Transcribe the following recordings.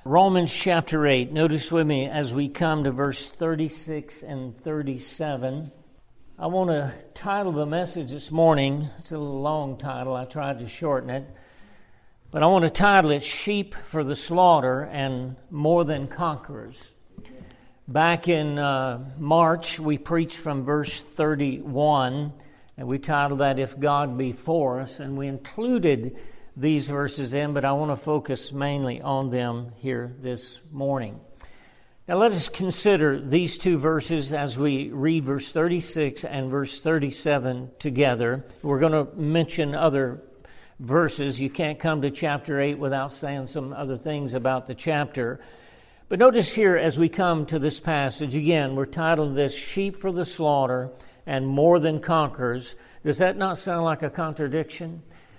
Romans chapter 8. Notice with me as we come to verse 36 and 37. I want to title the message this morning. It's a little long title. I tried to shorten it. But I want to title it Sheep for the Slaughter and More Than Conquerors. Back in March, we preached from verse 31, and we titled that If God Be For Us, and we included these verses in, but I want to focus mainly on them here this morning. Now let us consider these two verses as we read verse 36 and verse 37 together. We're going to mention other verses. You can't come to chapter 8 without saying some other things about the chapter. But notice here as we come to this passage, again, we're titled this Sheep for the Slaughter and More Than Conquerors. Does that not sound like a contradiction?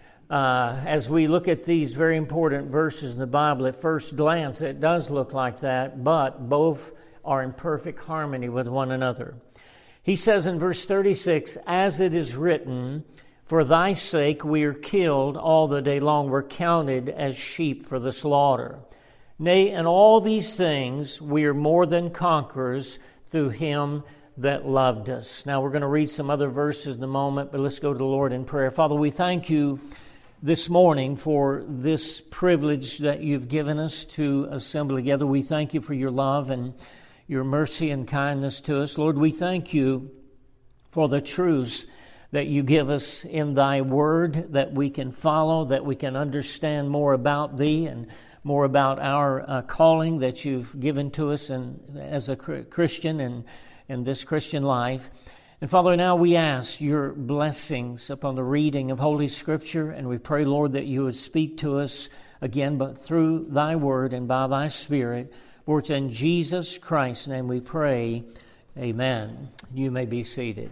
As we look at these very important verses in the Bible, at first glance, it does look like that, but both are in perfect harmony with one another. He says in verse 36, as it is written, for thy sake we are killed all the day long, we're counted as sheep for the slaughter. Nay, in all these things we are more than conquerors through him that loved us. Now we're going to read some other verses in a moment, but let's go to the Lord in prayer. Father, we thank you this morning for this privilege that you've given us to assemble together. We thank you for your love and your mercy and kindness to us. Lord, we thank you for the truths that you give us in thy word that we can follow, that we can understand more about thee and more about our calling that you've given to us as a Christian and in this Christian life. And Father, now we ask your blessings upon the reading of Holy Scripture, and we pray, Lord, that you would speak to us again, but through thy word and by thy Spirit. For it's in Jesus Christ's name we pray. Amen. You may be seated.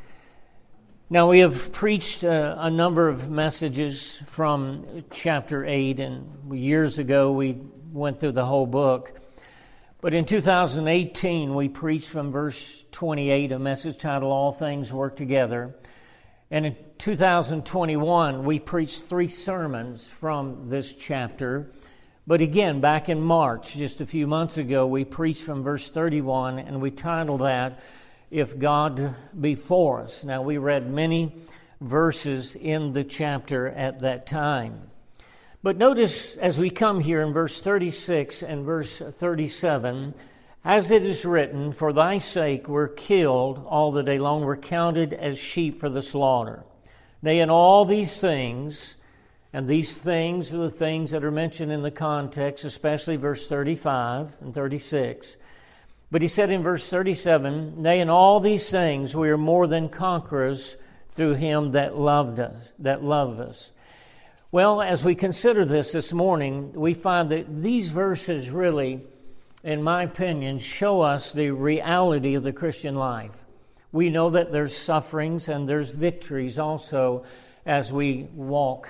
Now, we have preached a number of messages from chapter 8, and years ago we went through the whole book. But in 2018, we preached from verse 28, a message titled, All Things Work Together. And in 2021, we preached 3 sermons from this chapter. But again, back in March, just a few months ago, we preached from verse 31, and we titled that, If God Be For Us. Now, we read many verses in the chapter at that time. But notice as we come here in verse 36 and verse 37, as it is written, for thy sake we're killed all the day long, we're counted as sheep for the slaughter. Nay, in all these things, and these things are the things that are mentioned in the context, especially verse 35 and 36. But he said in verse 37, nay, in all these things we are more than conquerors through him that loved us. Well, as we consider this morning, we find that these verses really, in my opinion, show us the reality of the Christian life. We know that there's sufferings and there's victories also as we walk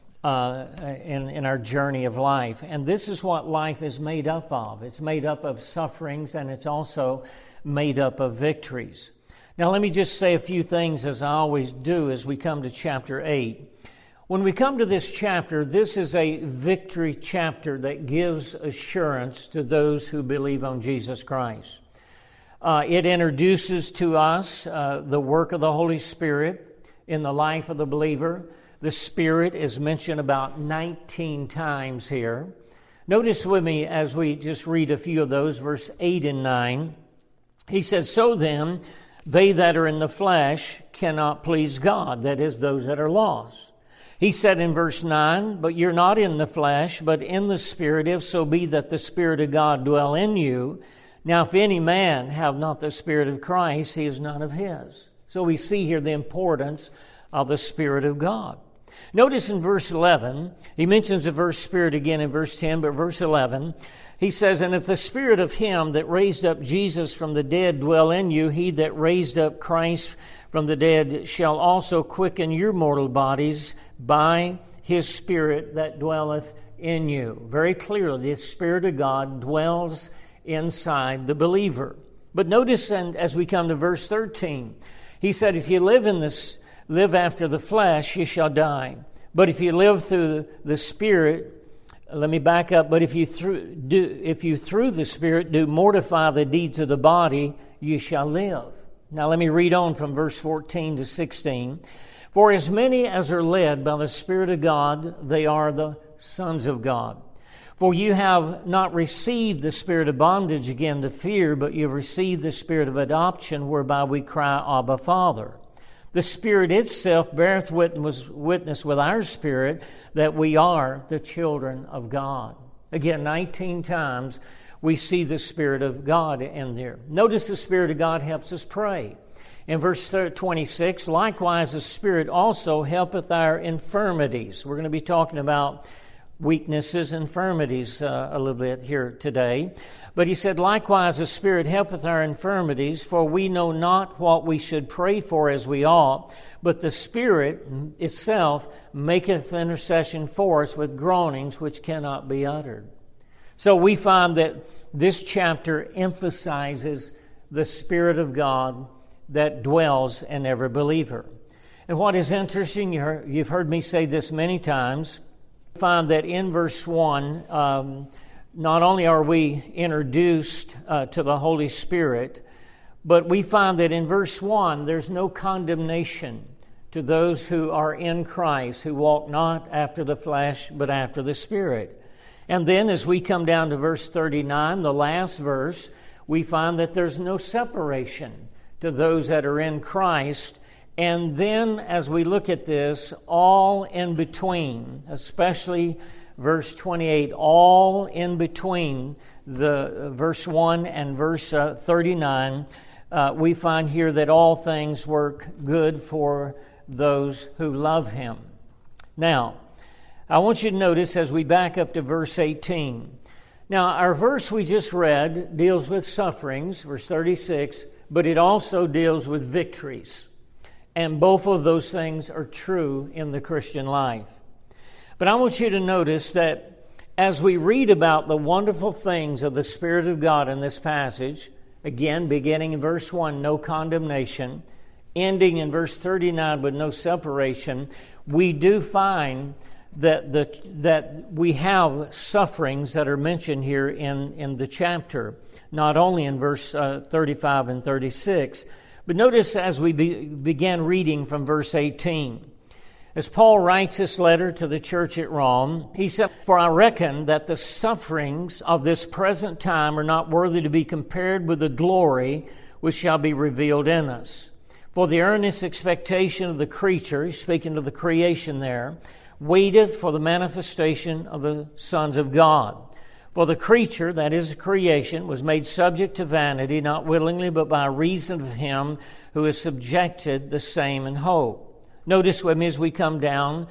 in our journey of life. And this is what life is made up of. It's made up of sufferings, and it's also made up of victories. Now, let me just say a few things, as I always do, as we come to chapter 8. When we come to this chapter, this is a victory chapter that gives assurance to those who believe on Jesus Christ. It introduces to us the work of the Holy Spirit in the life of the believer. The Spirit is mentioned about 19 times here. Notice with me as we just read a few of those, verse 8 and 9. He says, so then, they that are in the flesh cannot please God, that is, those that are lost. He said in verse 9, but you're not in the flesh, but in the Spirit, if so be that the Spirit of God dwell in you. Now, if any man have not the Spirit of Christ, he is none of his. So we see here the importance of the Spirit of God. Notice in verse 11, he mentions the verse Spirit again in verse 10, but verse 11, he says, and if the Spirit of him that raised up Jesus from the dead dwell in you, he that raised up Christ from the dead shall also quicken your mortal bodies by his Spirit that dwelleth in you. Very clearly, the Spirit of God dwells inside the believer. But notice, and as we come to verse 13, he said, if you live after the flesh, you shall die. But if you live through the Spirit, let me back up. But if you through the Spirit do mortify the deeds of the body, you shall live. Now let me read on from verse 14 to 16. For as many as are led by the Spirit of God, they are the sons of God. For you have not received the spirit of bondage again to fear, but you have received the Spirit of adoption, whereby we cry, Abba, Father. The Spirit itself beareth witness with our spirit that we are the children of God. Again, 19 times we see the Spirit of God in there. Notice the Spirit of God helps us pray. In verse 26, likewise the Spirit also helpeth our infirmities. We're going to be talking about weaknesses, infirmities a little bit here today. But he said, likewise the Spirit helpeth our infirmities, for we know not what we should pray for as we ought, but the Spirit itself maketh intercession for us with groanings which cannot be uttered. So we find that this chapter emphasizes the Spirit of God that dwells in every believer. And what is interesting, you've heard me say this many times, find that in verse 1, not only are we introduced to the Holy Spirit, but we find that in verse 1, there's no condemnation to those who are in Christ, who walk not after the flesh, but after the Spirit. And then as we come down to verse 39, the last verse, we find that there's no separation to those that are in Christ. And then as we look at this, all in between, especially verse 28, all in between the verse 1 and verse 39, we find here that all things work good for those who love Him. Now, I want you to notice as we back up to verse 18. Now, our verse we just read deals with sufferings, verse 36, but it also deals with victories. And both of those things are true in the Christian life. But I want you to notice that as we read about the wonderful things of the Spirit of God in this passage, again, beginning in verse 1, no condemnation, ending in verse 39 with no separation, we do find that we have sufferings that are mentioned here in the chapter, not only in verse 35 and 36. But notice as we began reading from verse 18, as Paul writes this letter to the church at Rome, he said, For I reckon that the sufferings of this present time are not worthy to be compared with the glory which shall be revealed in us. For the earnest expectation of the creature, he's speaking of the creation there, waiteth for the manifestation of the sons of God. For the creature, that is creation, was made subject to vanity, not willingly, but by reason of Him who has subjected the same in hope. Notice with me as we come down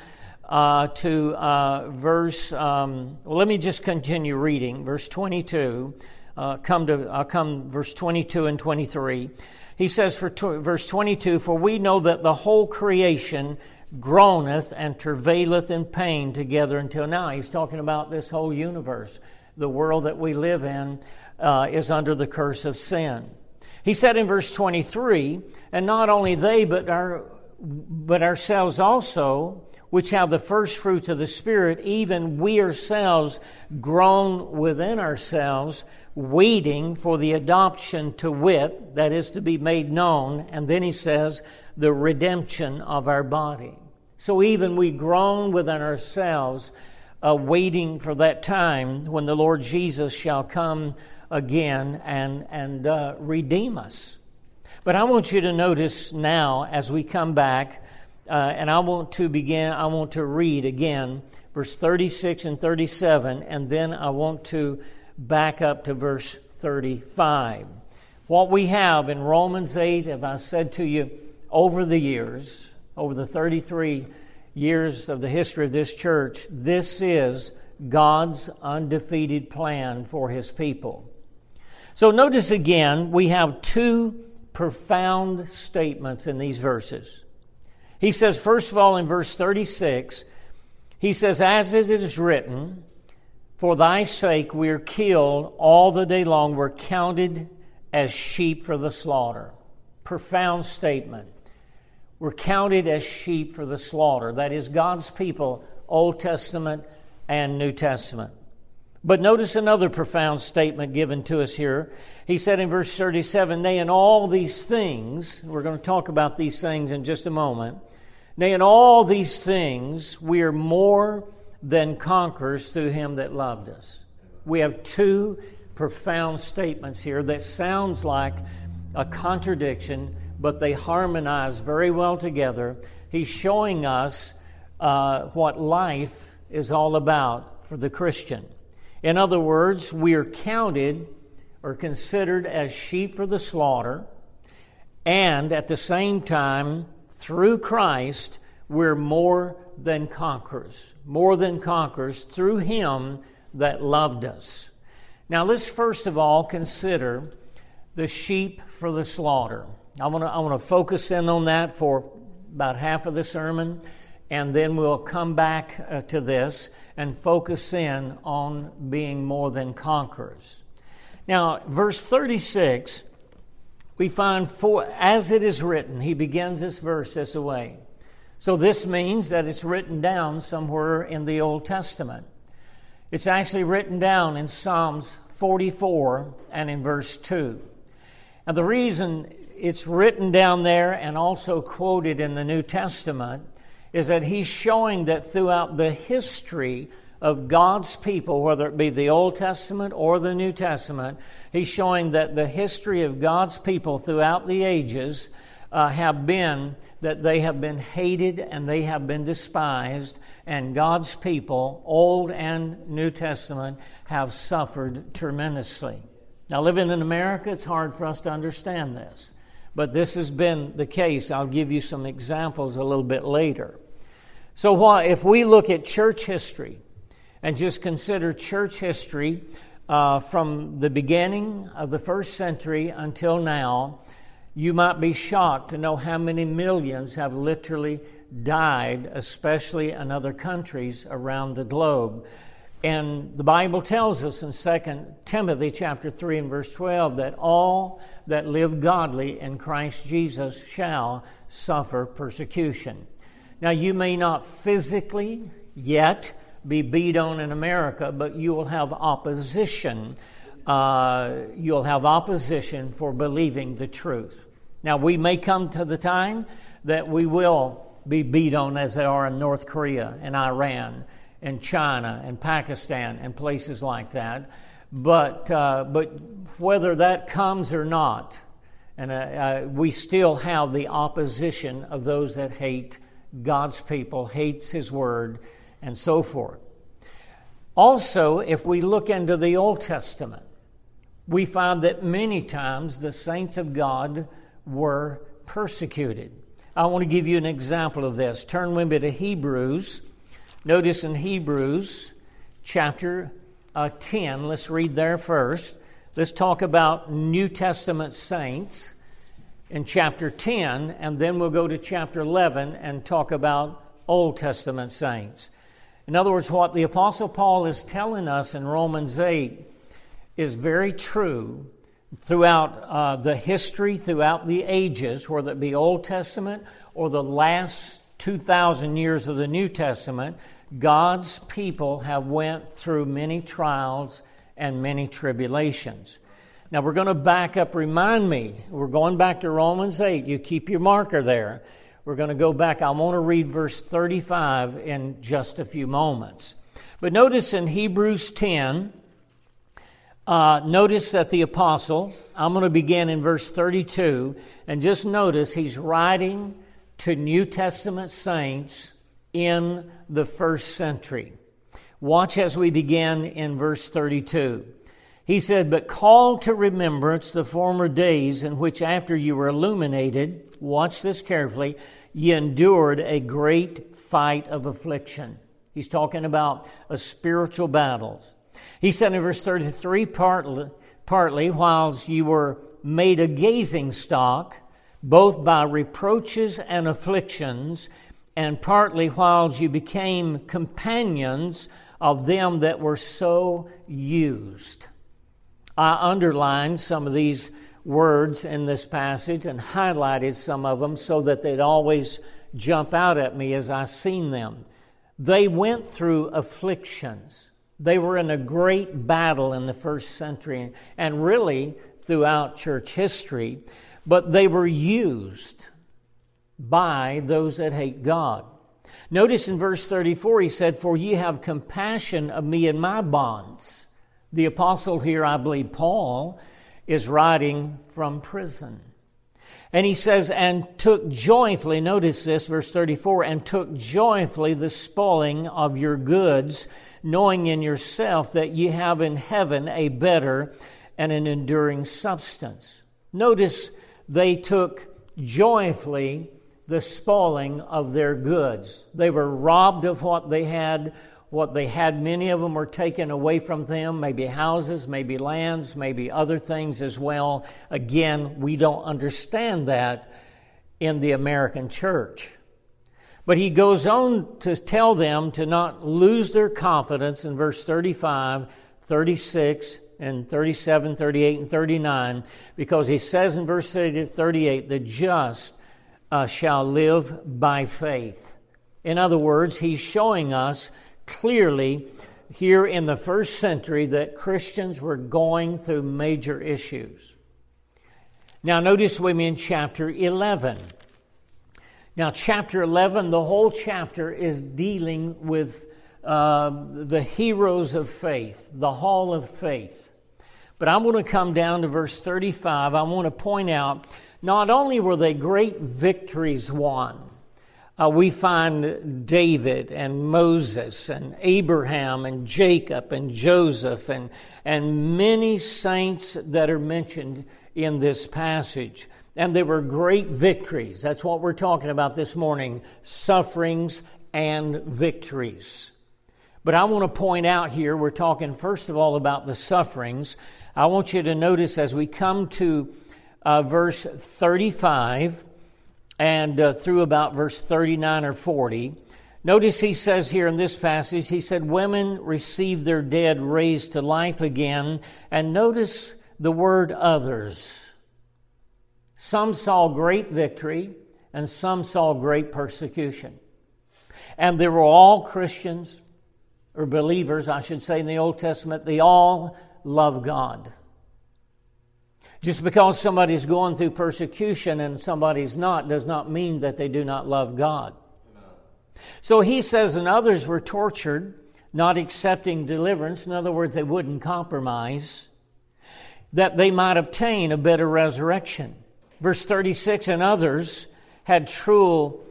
to verse, let me just continue reading, verse 22. I'll come verse 22 and 23. He says, verse 22, For we know that the whole creation groaneth and travaileth in pain together until now. He's talking about this whole universe. The world that we live in is under the curse of sin. He said in verse 23, And not only they, but ourselves also, which have the first fruits of the Spirit, even we ourselves groan within ourselves, waiting for the adoption to wit, that is to be made known. And then he says, the redemption of our body. So even we groan within ourselves, waiting for that time when the Lord Jesus shall come again and redeem us. But I want you to notice now as we come back, and I want to read again verse 36 and 37, and then I want to back up to verse 35. What we have in Romans 8, as I said to you, over the years, over the 33 years of the history of this church, this is God's undefeated plan for His people. So notice again, we have two profound statements in these verses. He says, first of all, in verse 36, he says, As it is written, For thy sake we are killed all the day long, we're counted as sheep for the slaughter. Profound statement. We're counted as sheep for the slaughter. That is God's people, Old Testament and New Testament. But notice another profound statement given to us here. He said in verse 37, nay, in all these things, we're going to talk about these things in just a moment, nay, in all these things, we are more than conquerors through Him that loved us. We have two profound statements here that sounds like a contradiction, but they harmonize very well together. He's showing us what life is all about for the Christian. In other words, we are counted or considered as sheep for the slaughter, and at the same time, through Christ, we're more than conquerors through Him that loved us. Now, let's first of all consider the sheep for the slaughter. I want to focus in on that for about half of the sermon, and then we'll come back to this and focus in on being more than conquerors. Now, verse 36, we find, for as it is written, he begins this verse this way. So this means that it's written down somewhere in the Old Testament. It's actually written down in Psalms 44 and in verse 2. And the reason it's written down there and also quoted in the New Testament is that he's showing that throughout the history of God's people, whether it be the Old Testament or the New Testament, he's showing that the history of God's people throughout the ages have been that they have been hated and they have been despised, and God's people, Old and New Testament, have suffered tremendously. Now, living in America, it's hard for us to understand this, but this has been the case. I'll give you some examples a little bit later. So if we look at church history and just consider church history from the beginning of the first century until now, you might be shocked to know how many millions have literally died, especially in other countries around the globe. And the Bible tells us in 2 Timothy chapter 3 and verse 12 that all that live godly in Christ Jesus shall suffer persecution. Now, you may not physically yet be beat on in America, but you will have opposition. You'll have opposition for believing the truth. Now, we may come to the time that we will be beat on as they are in North Korea and Iran and China and Pakistan and places like that. But whether that comes or not, and we still have the opposition of those that hate God's people, hates His Word, and so forth. Also, if we look into the Old Testament, we find that many times the saints of God were persecuted. I want to give you an example of this. Turn with me to Hebrews. Notice in Hebrews chapter 10, let's read there first. Let's talk about New Testament saints in chapter 10, and then we'll go to chapter 11 and talk about Old Testament saints. In other words, what the Apostle Paul is telling us in Romans 8 is very true throughout the history, throughout the ages, whether it be Old Testament or the last 2,000 years of the New Testament. God's people have went through many trials and many tribulations. Now, we're going to back up. Remind me, we're going back to Romans 8. You keep your marker there. We're going to go back. I want to read verse 35 in just a few moments. But notice in Hebrews 10, notice that the apostle, I'm going to begin in verse 32, and just notice he's writing to New Testament saints in the first century. Watch as we begin in verse 32. He said, but call to remembrance the former days in which after you were illuminated, watch this carefully, ye endured a great fight of affliction. He's talking about a spiritual battles. He said in verse 33, partly whilst you were made a gazing stock, both by reproaches and afflictions, and partly whilst you became companions of them that were so used. I underlined some of these words in this passage and highlighted some of them so that they'd always jump out at me as I seen them. They went through afflictions. They were in a great battle in the first century and really throughout church history, but they were used by those that hate God. Notice in verse 34, he said, "For ye have compassion of me and my bonds." The apostle here, I believe Paul, is writing from prison. And he says, "And took joyfully," notice this, verse 34, "and took joyfully the spoiling of your goods, knowing in yourself that ye have in heaven a better and an enduring substance." Notice they took joyfully the spoiling of their goods. They were robbed of what they had. What they had, many of them were taken away from them, maybe houses, maybe lands, maybe other things as well. Again, we don't understand that in the American church. But he goes on to tell them to not lose their confidence in verse 35, 36, and 37, 38, and 39, because he says in verse 38, "The just shall live by faith." In other words, he's showing us clearly here in the first century that Christians were going through major issues. Now notice with me in chapter 11. Now chapter 11, the whole chapter is dealing with the heroes of faith, the hall of faith. But I'm going to come down to verse 35. I want to point out, not only were they great victories won, we find David and Moses and Abraham and Jacob and Joseph and many saints that are mentioned in this passage. And they were great victories. That's what we're talking about this morning, sufferings and victories. But I want to point out here, we're talking first of all about the sufferings. I want you to notice as we come to verse 35, and through about verse 39 or 40. Notice he says here in this passage, he said, "Women received their dead raised to life again." And notice the word "others." Some saw great victory, and some saw great persecution. And they were all Christians, or believers, I should say, in the Old Testament. They all love God. Just because somebody's going through persecution and somebody's not does not mean that they do not love God. Amen. So he says, "And others were tortured, not accepting deliverance." In other words, they wouldn't compromise, "that they might obtain a better resurrection." Verse 36, "And others had trial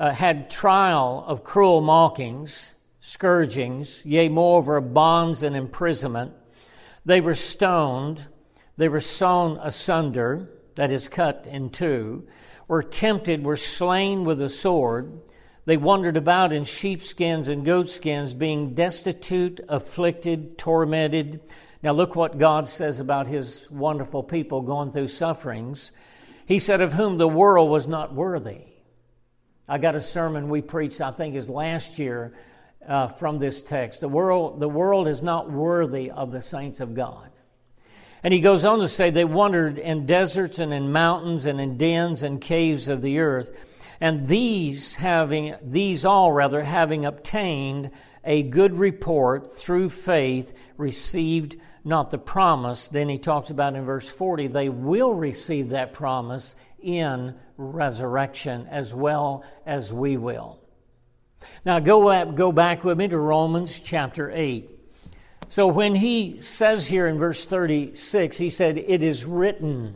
of cruel mockings, scourgings, yea, moreover, bonds and imprisonment. They were stoned. They were sawn asunder," that is, cut in two, "were tempted, were slain with a sword. They wandered about in sheepskins and goatskins, being destitute, afflicted, tormented." Now look what God says about His wonderful people going through sufferings. He said, "Of whom the world was not worthy." I got a sermon we preached, I think, is last year from this text. The world is not worthy of the saints of God. And he goes on to say, "They wandered in deserts and in mountains and in dens and caves of the earth. And these all having obtained a good report through faith, received not the promise." Then he talks about in verse 40, they will receive that promise in resurrection as well as we will. Now go back with me to Romans chapter 8. So when he says here in verse 36, he said, "It is written,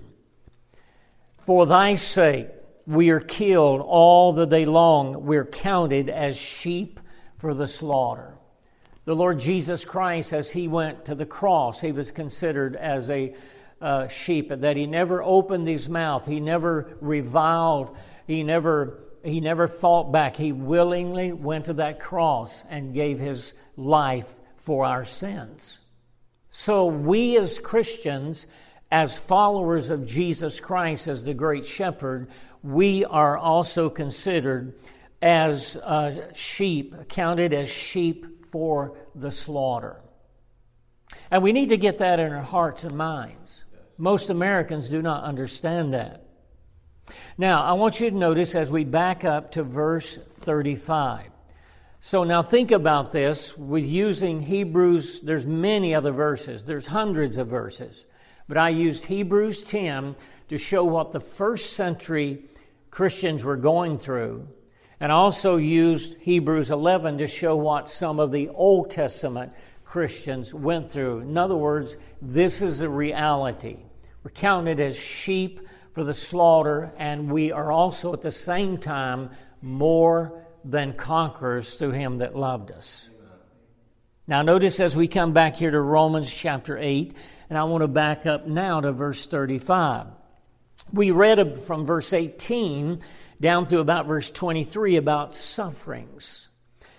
for thy sake we are killed all the day long. We're counted as sheep for the slaughter." The Lord Jesus Christ, as he went to the cross, he was considered as a sheep, that he never opened his mouth. He never reviled. He never fought back. He willingly went to that cross and gave his life for our sins. So we as Christians, as followers of Jesus Christ as the great shepherd, we are also considered as sheep, counted as sheep for the slaughter. And we need to get that in our hearts and minds. Most Americans do not understand that. Now, I want you to notice as we back up to verse 35. So now think about this with using Hebrews. There's many other verses. There's hundreds of verses. But I used Hebrews 10 to show what the first century Christians were going through. And I also used Hebrews 11 to show what some of the Old Testament Christians went through. In other words, this is a reality. We're counted as sheep for the slaughter, and we are also at the same time more than conquerors through Him that loved us. Amen. Now notice as we come back here to Romans chapter 8, and I want to back up now to verse 35. We read from verse 18 down through about verse 23 about sufferings.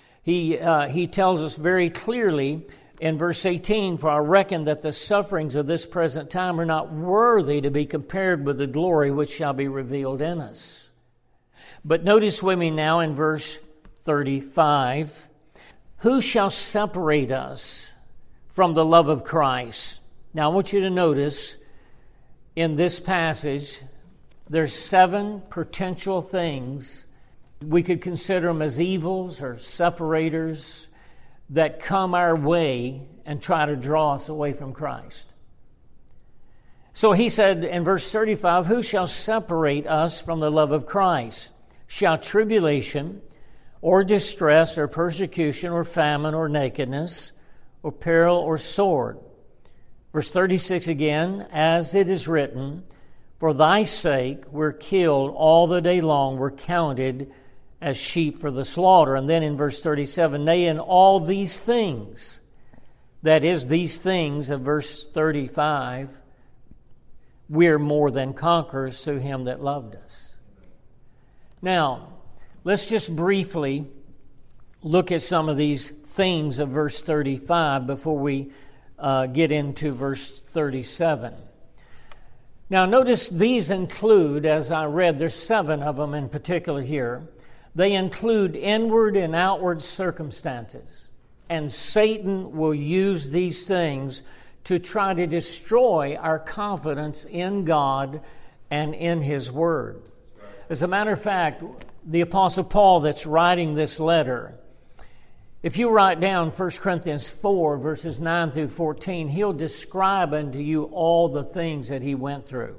He tells us very clearly in verse 18, "For I reckon that the sufferings of this present time are not worthy to be compared with the glory which shall be revealed in us." But notice with me now in verse 35, "Who shall separate us from the love of Christ?" Now I want you to notice in this passage, there's 7 potential things. We could consider them as evils or separators that come our way and try to draw us away from Christ. So he said in verse 35, "Who shall separate us from the love of Christ? Shall tribulation or distress or persecution or famine or nakedness or peril or sword?" Verse 36 again, "As it is written, for thy sake we're killed all the day long, we're counted as sheep for the slaughter." And then in verse 37, "Nay, in all these things," that is, these things of verse 35, "we're more than conquerors through Him that loved us." Now, let's just briefly look at some of these themes of verse 35 before we get into verse 37. Now, notice these include, as I read, there's 7 of them in particular here. They include inward and outward circumstances. And Satan will use these things to try to destroy our confidence in God and in His Word. As a matter of fact, the Apostle Paul that's writing this letter, if you write down 1 Corinthians 4, verses 9 through 14, he'll describe unto you all the things that he went through.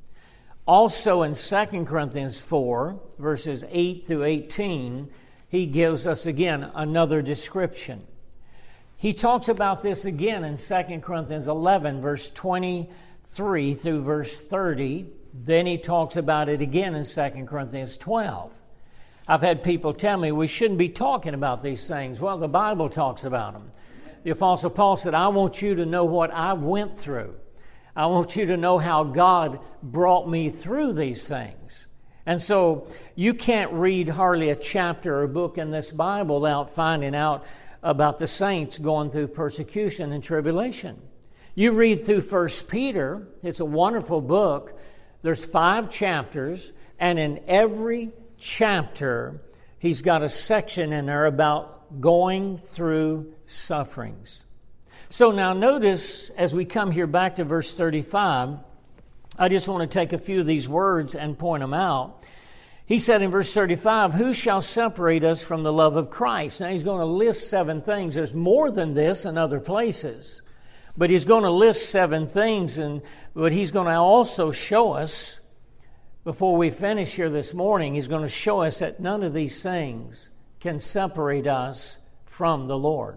Also in 2 Corinthians 4, verses 8 through 18, he gives us again another description. He talks about this again in 2 Corinthians 11, verse 23 through verse 30. Then he talks about it again in 2 Corinthians 12. I've had people tell me we shouldn't be talking about these things. Well, the Bible talks about them. The Apostle Paul said, "I want you to know what I went through. I want you to know how God brought me through these things." And so you can't read hardly a chapter or book in this Bible without finding out about the saints going through persecution and tribulation. You read through 1 Peter, it's a wonderful book. There's 5 chapters, and in every chapter, he's got a section in there about going through sufferings. So now notice, as we come here back to verse 35, I just want to take a few of these words and point them out. He said in verse 35, "Who shall separate us from the love of Christ?" Now he's going to list 7 things. There's more than this in other places. But he's going to list 7 things, but he's going to also show us, before we finish here this morning, he's going to show us that none of these things can separate us from the Lord.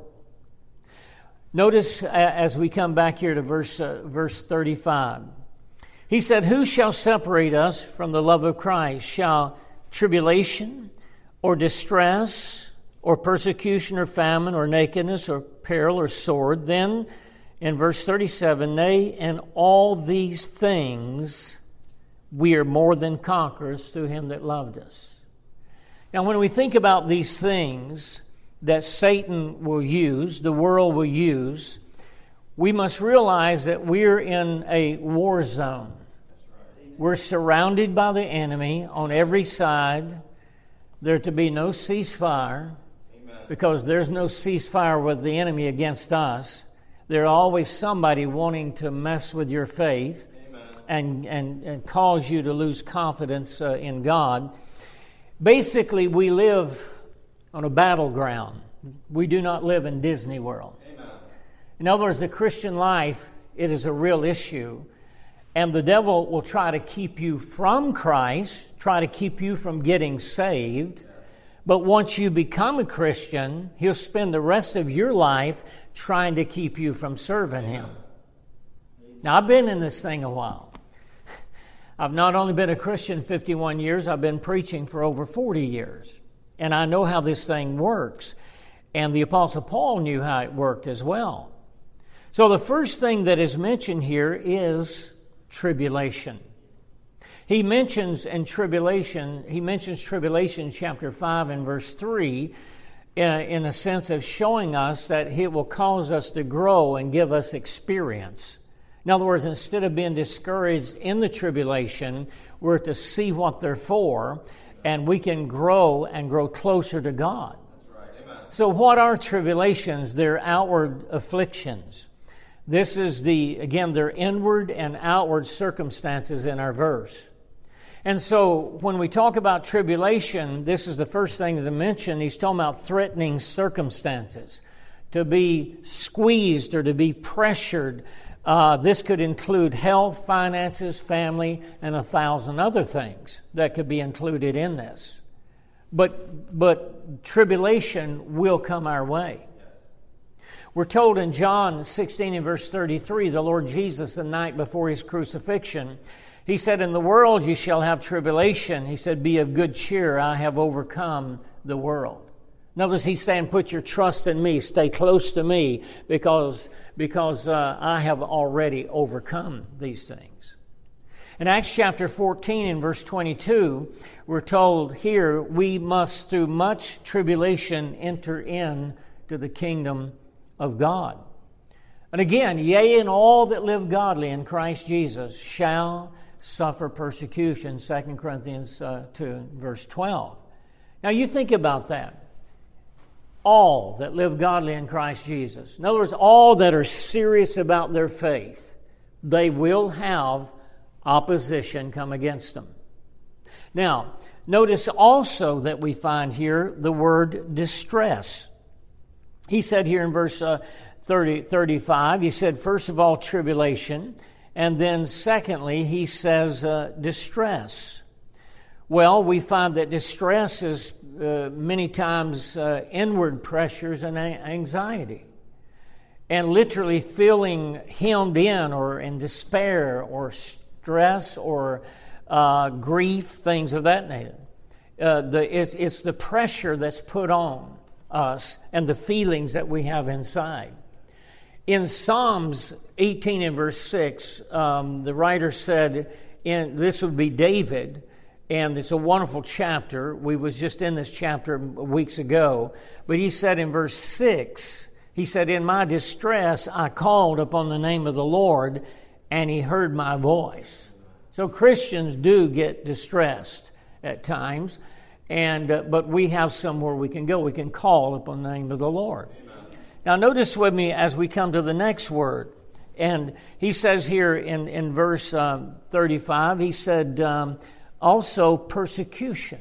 Notice as we come back here to verse 35. He said, "Who shall separate us from the love of Christ? Shall tribulation or distress or persecution or famine or nakedness or peril or sword?" Then in verse 37, "Nay, in all these things we are more than conquerors through Him that loved us." Now, when we think about these things that Satan will use, the world will use, we must realize that we're in a war zone. We're surrounded by the enemy on every side. There to be no ceasefire, because there's no ceasefire with the enemy against us. There's always somebody wanting to mess with your faith and cause you to lose confidence in God. Basically, we live on a battleground. We do not live in Disney World. Amen. In other words, the Christian life, it is a real issue. And the devil will try to keep you from Christ, try to keep you from getting saved. But once you become a Christian, he'll spend the rest of your life trying to keep you from serving him. Now, I've been in this thing a while. I've not only been a Christian 51 years, I've been preaching for over 40 years. And I know how this thing works. And the Apostle Paul knew how it worked as well. So the first thing that is mentioned here is tribulation. He mentions tribulation chapter 5 and verse 3 in a sense of showing us that it will cause us to grow and give us experience. In other words, instead of being discouraged in the tribulation, we're to see what they're for, and we can grow and grow closer to God. That's right. Amen. So what are tribulations? They're outward afflictions. This is they're inward and outward circumstances in our verse. And so when we talk about tribulation, this is the first thing to mention. He's talking about threatening circumstances, to be squeezed or to be pressured. This could include health, finances, family, and 1,000 other things that could be included in this. But tribulation will come our way. We're told in John 16 and verse 33, the Lord Jesus, the night before his crucifixion, he said, "In the world you shall have tribulation." He said, "Be of good cheer, I have overcome the world." Notice he's saying, put your trust in me, stay close to me, because I have already overcome these things. In Acts chapter 14 and verse 22, we're told here, we must through much tribulation enter in to the kingdom of God. And again, yea, and all that live godly in Christ Jesus shall suffer persecution, 2 Corinthians 2, verse 12. Now you think about that. All that live godly in Christ Jesus. In other words, all that are serious about their faith, they will have opposition come against them. Now, notice also that we find here the word distress. He said here in verse 35, he said, first of all, tribulation, and then secondly, he says distress. Well, we find that distress is many times inward pressures and anxiety, and literally feeling hemmed in or in despair or stress or grief, things of that nature. It's the pressure that's put on us and the feelings that we have inside. In Psalms 18 and verse 6, the writer said, this would be David, and it's a wonderful chapter. We was just in this chapter weeks ago. But he said in verse 6, he said, "In my distress I called upon the name of the Lord, and he heard my voice." So Christians do get distressed at times, but we have somewhere we can go. We can call upon the name of the Lord. Amen. Now notice with me as we come to the next word. And he says here in verse 35, he said, also persecution.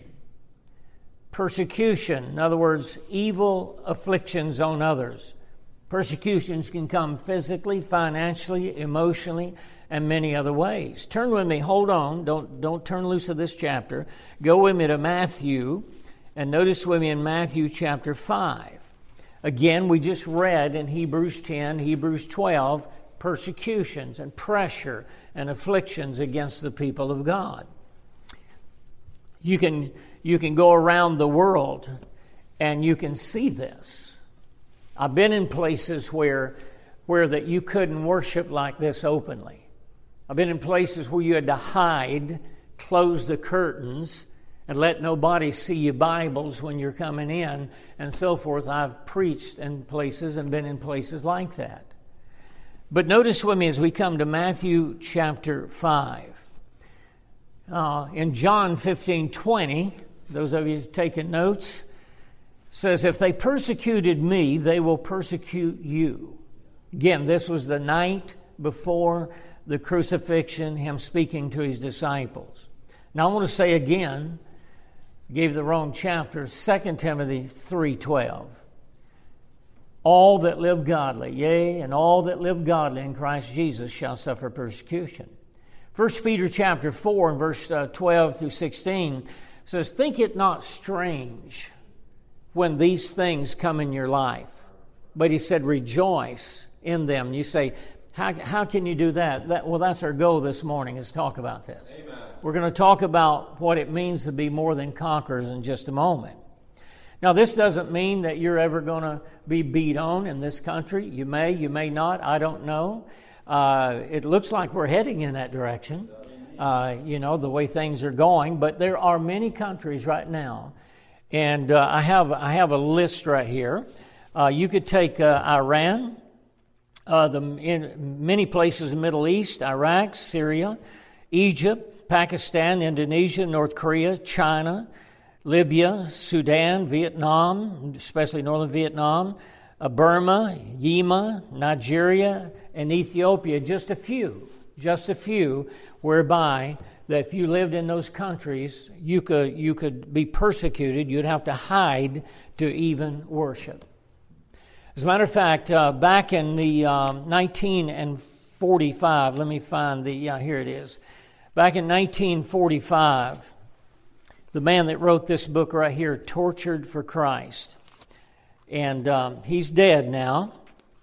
Persecution, in other words, evil afflictions on others. Persecutions can come physically, financially, emotionally, and many other ways. Turn with me, hold on, don't turn loose of this chapter. Go with me to Matthew, and notice with me in Matthew chapter 5. Again, we just read in Hebrews 10, Hebrews 12, persecutions and pressure and afflictions against the people of God. You can go around the world and you can see this. I've been in places where that you couldn't worship like this openly. I've been in places where you had to hide, close the curtains, and let nobody see your Bibles when you're coming in, and so forth. I've preached in places and been in places like that. But notice with me as we come to Matthew chapter 5. In John 15:20, those of you taking notes, says, "If they persecuted me, they will persecute you." Again, this was the night before the crucifixion, him speaking to his disciples. Now I want to say again, gave the wrong chapter. 2 Timothy 3:12. All that live godly, yea, and all that live godly in Christ Jesus shall suffer persecution. 1 Peter chapter 4 and verse 12 through 16 says, think it not strange when these things come in your life. But he said, rejoice in them. And you say, how can you do that? Well, that's our goal this morning, is talk about this. Amen. We're going to talk about what it means to be more than conquerors in just a moment. Now, this doesn't mean that you're ever going to be beat on in this country. You may not. I don't know. It looks like we're heading in that direction, the way things are going. But there are many countries right now, and I have a list right here. You could take Iran, in many places in the Middle East, Iraq, Syria, Egypt, Pakistan, Indonesia, North Korea, China, Libya, Sudan, Vietnam, especially northern Vietnam, Burma, Yemen, Nigeria, and Ethiopia. Just a few, whereby that if you lived in those countries, you could be persecuted. You'd have to hide to even worship. As a matter of fact, back in the 1945, let me find here it is. Back in 1945, the man that wrote this book right here, Tortured for Christ, and he's dead now.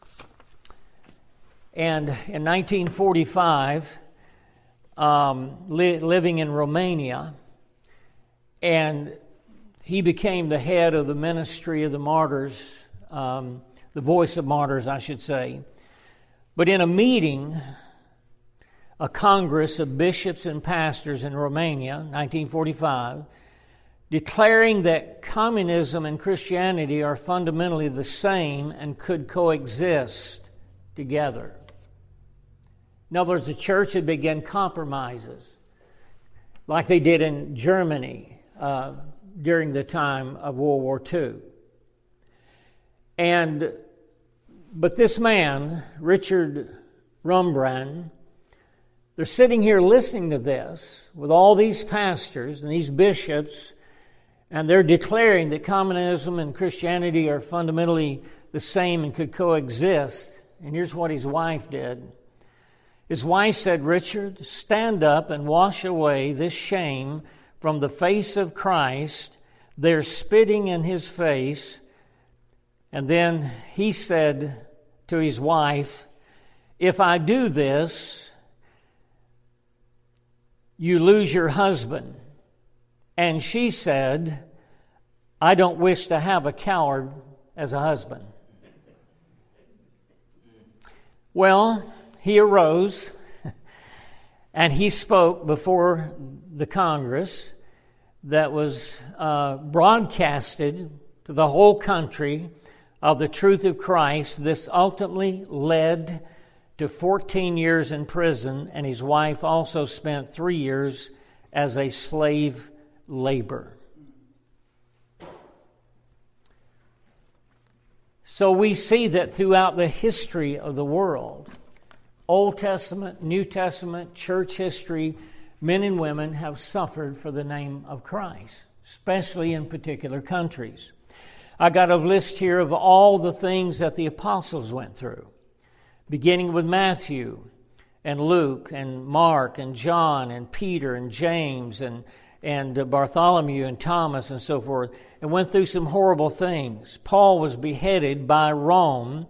And in 1945, living in Romania, and he became the head of the ministry of the martyrs, the voice of martyrs, I should say. But in a meeting, a congress of bishops and pastors in Romania, 1945, declaring that communism and Christianity are fundamentally the same and could coexist together. In other words, the church had begun compromises, like they did in Germany during the time of World War II. But this man, Richard Wurmbrand, they're sitting here listening to this with all these pastors and these bishops, and they're declaring that communism and Christianity are fundamentally the same and could coexist. And here's what his wife did. His wife said, Richard, stand up and wash away this shame from the face of Christ. They're spitting in his face. And then he said to his wife, if I do this, you lose your husband. And she said, I don't wish to have a coward as a husband. Well, he arose and he spoke before the Congress that was broadcasted to the whole country of the truth of Christ. This ultimately led to 14 years in prison, and his wife also spent 3 years as a slave labor. So we see that throughout the history of the world, Old Testament, New Testament, church history, men and women have suffered for the name of Christ, especially in particular countries. I got a list here of all the things that the apostles went through, beginning with Matthew and Luke and Mark and John and Peter and James and Bartholomew and Thomas and so forth, and went through some horrible things. Paul was beheaded by Rome,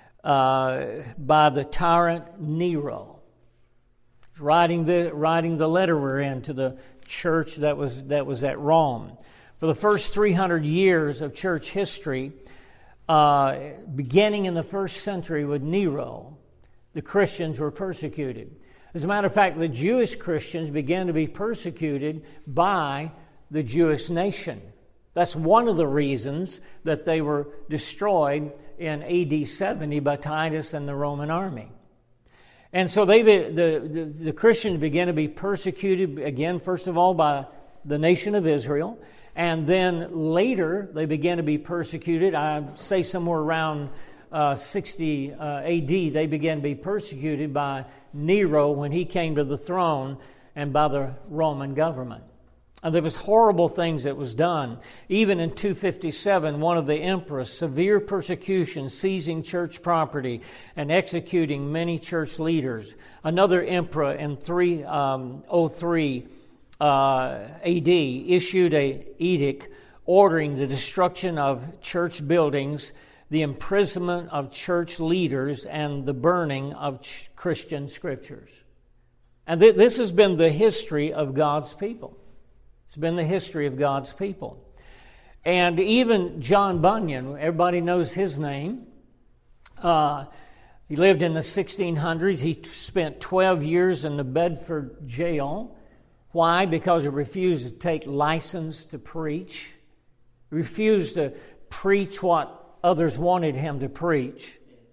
by the tyrant Nero. Writing the letter we're in to the church that was at Rome. For the first 300 years of church history, beginning in the first century with Nero, the Christians were persecuted. As a matter of fact, the Jewish Christians began to be persecuted by the Jewish nation. That's one of the reasons that they were destroyed in AD 70 by Titus and the Roman army. And so the Christians began to be persecuted again, first of all, by the nation of Israel. And then later, they began to be persecuted. I say somewhere around 60 AD, they began to be persecuted by Nero when he came to the throne and by the Roman government. There was horrible things that was done. Even in 257, one of the emperors, severe persecution, seizing church property and executing many church leaders. Another emperor in 303 AD issued an edict ordering the destruction of church buildings, the imprisonment of church leaders, and the burning of Christian scriptures. And this has been the history of God's people. It's been the history of God's people. And even John Bunyan, everybody knows his name. He lived in the 1600s. He spent 12 years in the Bedford jail. Why? Because he refused to take license to preach. He refused to preach what others wanted him to preach.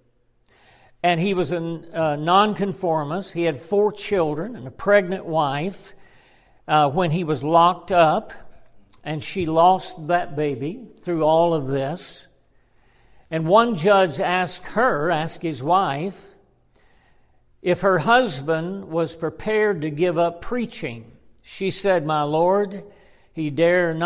And he was a nonconformist. He had 4 children and a pregnant wife. When he was locked up, and she lost that baby through all of this. And one judge asked his wife, if her husband was prepared to give up preaching. She said, "My Lord, he dares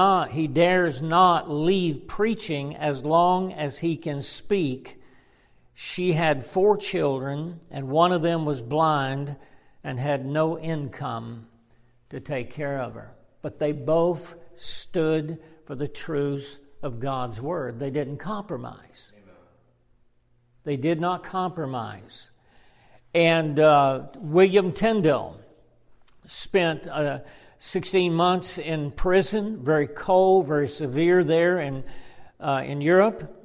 not leave preaching as long as he can speak." She had 4 children, and one of them was blind and had no income to take care of her. But they both stood for the truths of God's Word. They didn't compromise. Amen. They did not compromise. And William Tyndale spent 16 months in prison, very cold, very severe there in Europe.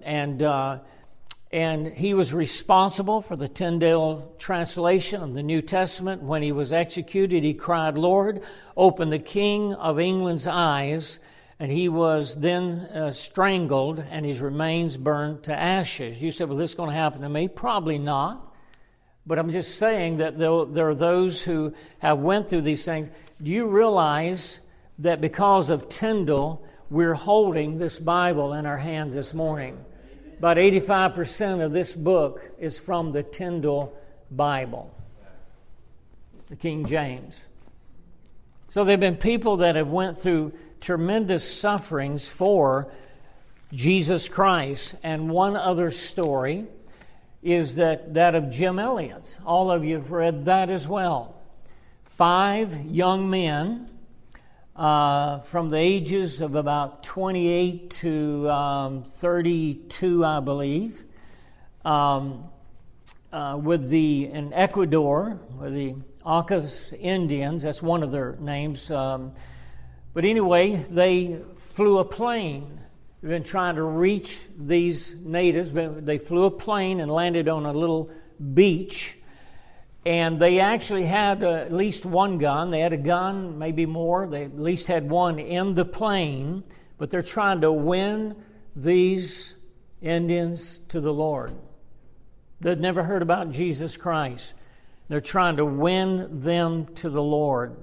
And he was responsible for the Tyndale translation of the New Testament. When he was executed, he cried, "Lord, open the King of England's eyes." And he was then strangled and his remains burned to ashes. You said, well, this is going to happen to me? Probably not. But I'm just saying that there are those who have went through these things. Do you realize that because of Tyndale, we're holding this Bible in our hands this morning? About 85% of this book is from the Tyndale Bible, the King James. So there have been people that have went through tremendous sufferings for Jesus Christ. And one other story is that of Jim Elliot. All of you have read that as well. 5 young men from the ages of about 28 to 32, I believe, in Ecuador, with the Aucas Indians. That's one of their names. But anyway, they flew a plane. They've been trying to reach these natives, but they flew a plane and landed on a little beach. And they actually had at least one gun. They had a gun, maybe more. They at least had one in the plane. But they're trying to win these Indians to the Lord. They'd never heard about Jesus Christ. They're trying to win them to the Lord.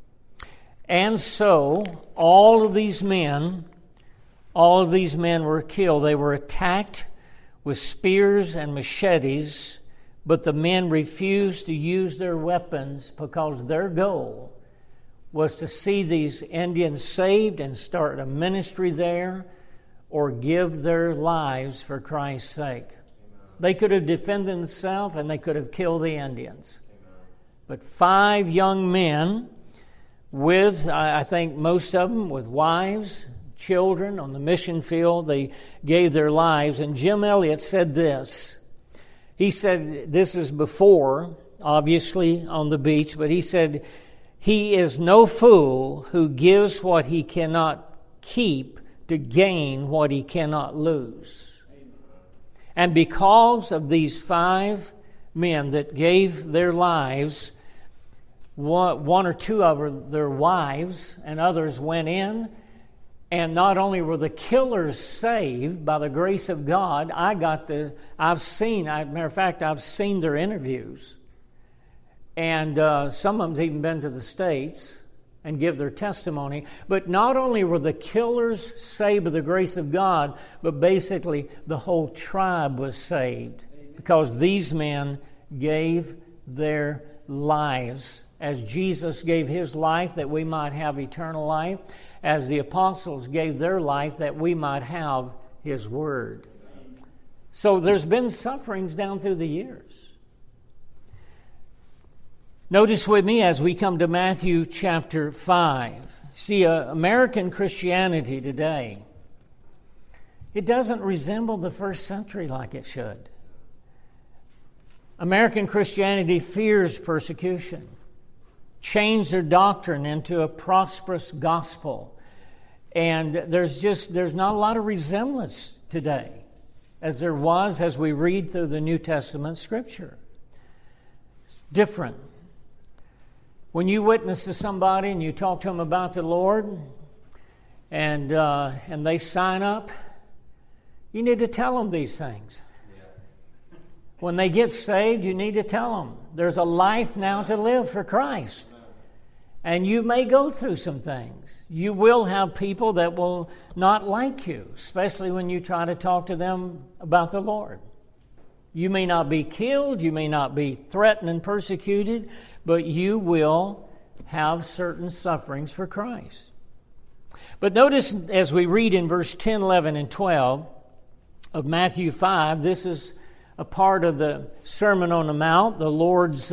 And so, all of these men were killed. They were attacked with spears and machetes, but the men refused to use their weapons because their goal was to see these Indians saved and start a ministry there or give their lives for Christ's sake. They could have defended themselves and they could have killed the Indians. But 5 young men with, I think most of them, with wives, children on the mission field, they gave their lives. And Jim Elliot said this. He said, this is before, obviously, on the beach, but he said, "He is no fool who gives what he cannot keep to gain what he cannot lose." And because of these 5 men that gave their lives, one or 2 of their wives and others went in, and not only were the killers saved by the grace of God, I've seen their interviews. And some of them's even been to the States and give their testimony. But not only were the killers saved by the grace of God, but basically the whole tribe was saved because these men gave their lives as Jesus gave His life that we might have eternal life, as the apostles gave their life that we might have His Word. So there's been sufferings down through the years. Notice with me as we come to Matthew chapter 5. See, American Christianity today, it doesn't resemble the first century like it should. American Christianity fears persecution, changed their doctrine into a prosperous gospel. And there's not a lot of resemblance today as there was as we read through the New Testament Scripture. It's different. When you witness to somebody and you talk to them about the Lord and they sign up, you need to tell them these things. When they get saved, you need to tell them there's a life now to live for Christ. And you may go through some things. You will have people that will not like you, especially when you try to talk to them about the Lord. You may not be killed, you may not be threatened and persecuted, but you will have certain sufferings for Christ. But notice as we read in verse 10, 11, and 12 of Matthew 5, this is a part of the Sermon on the Mount, the Lord's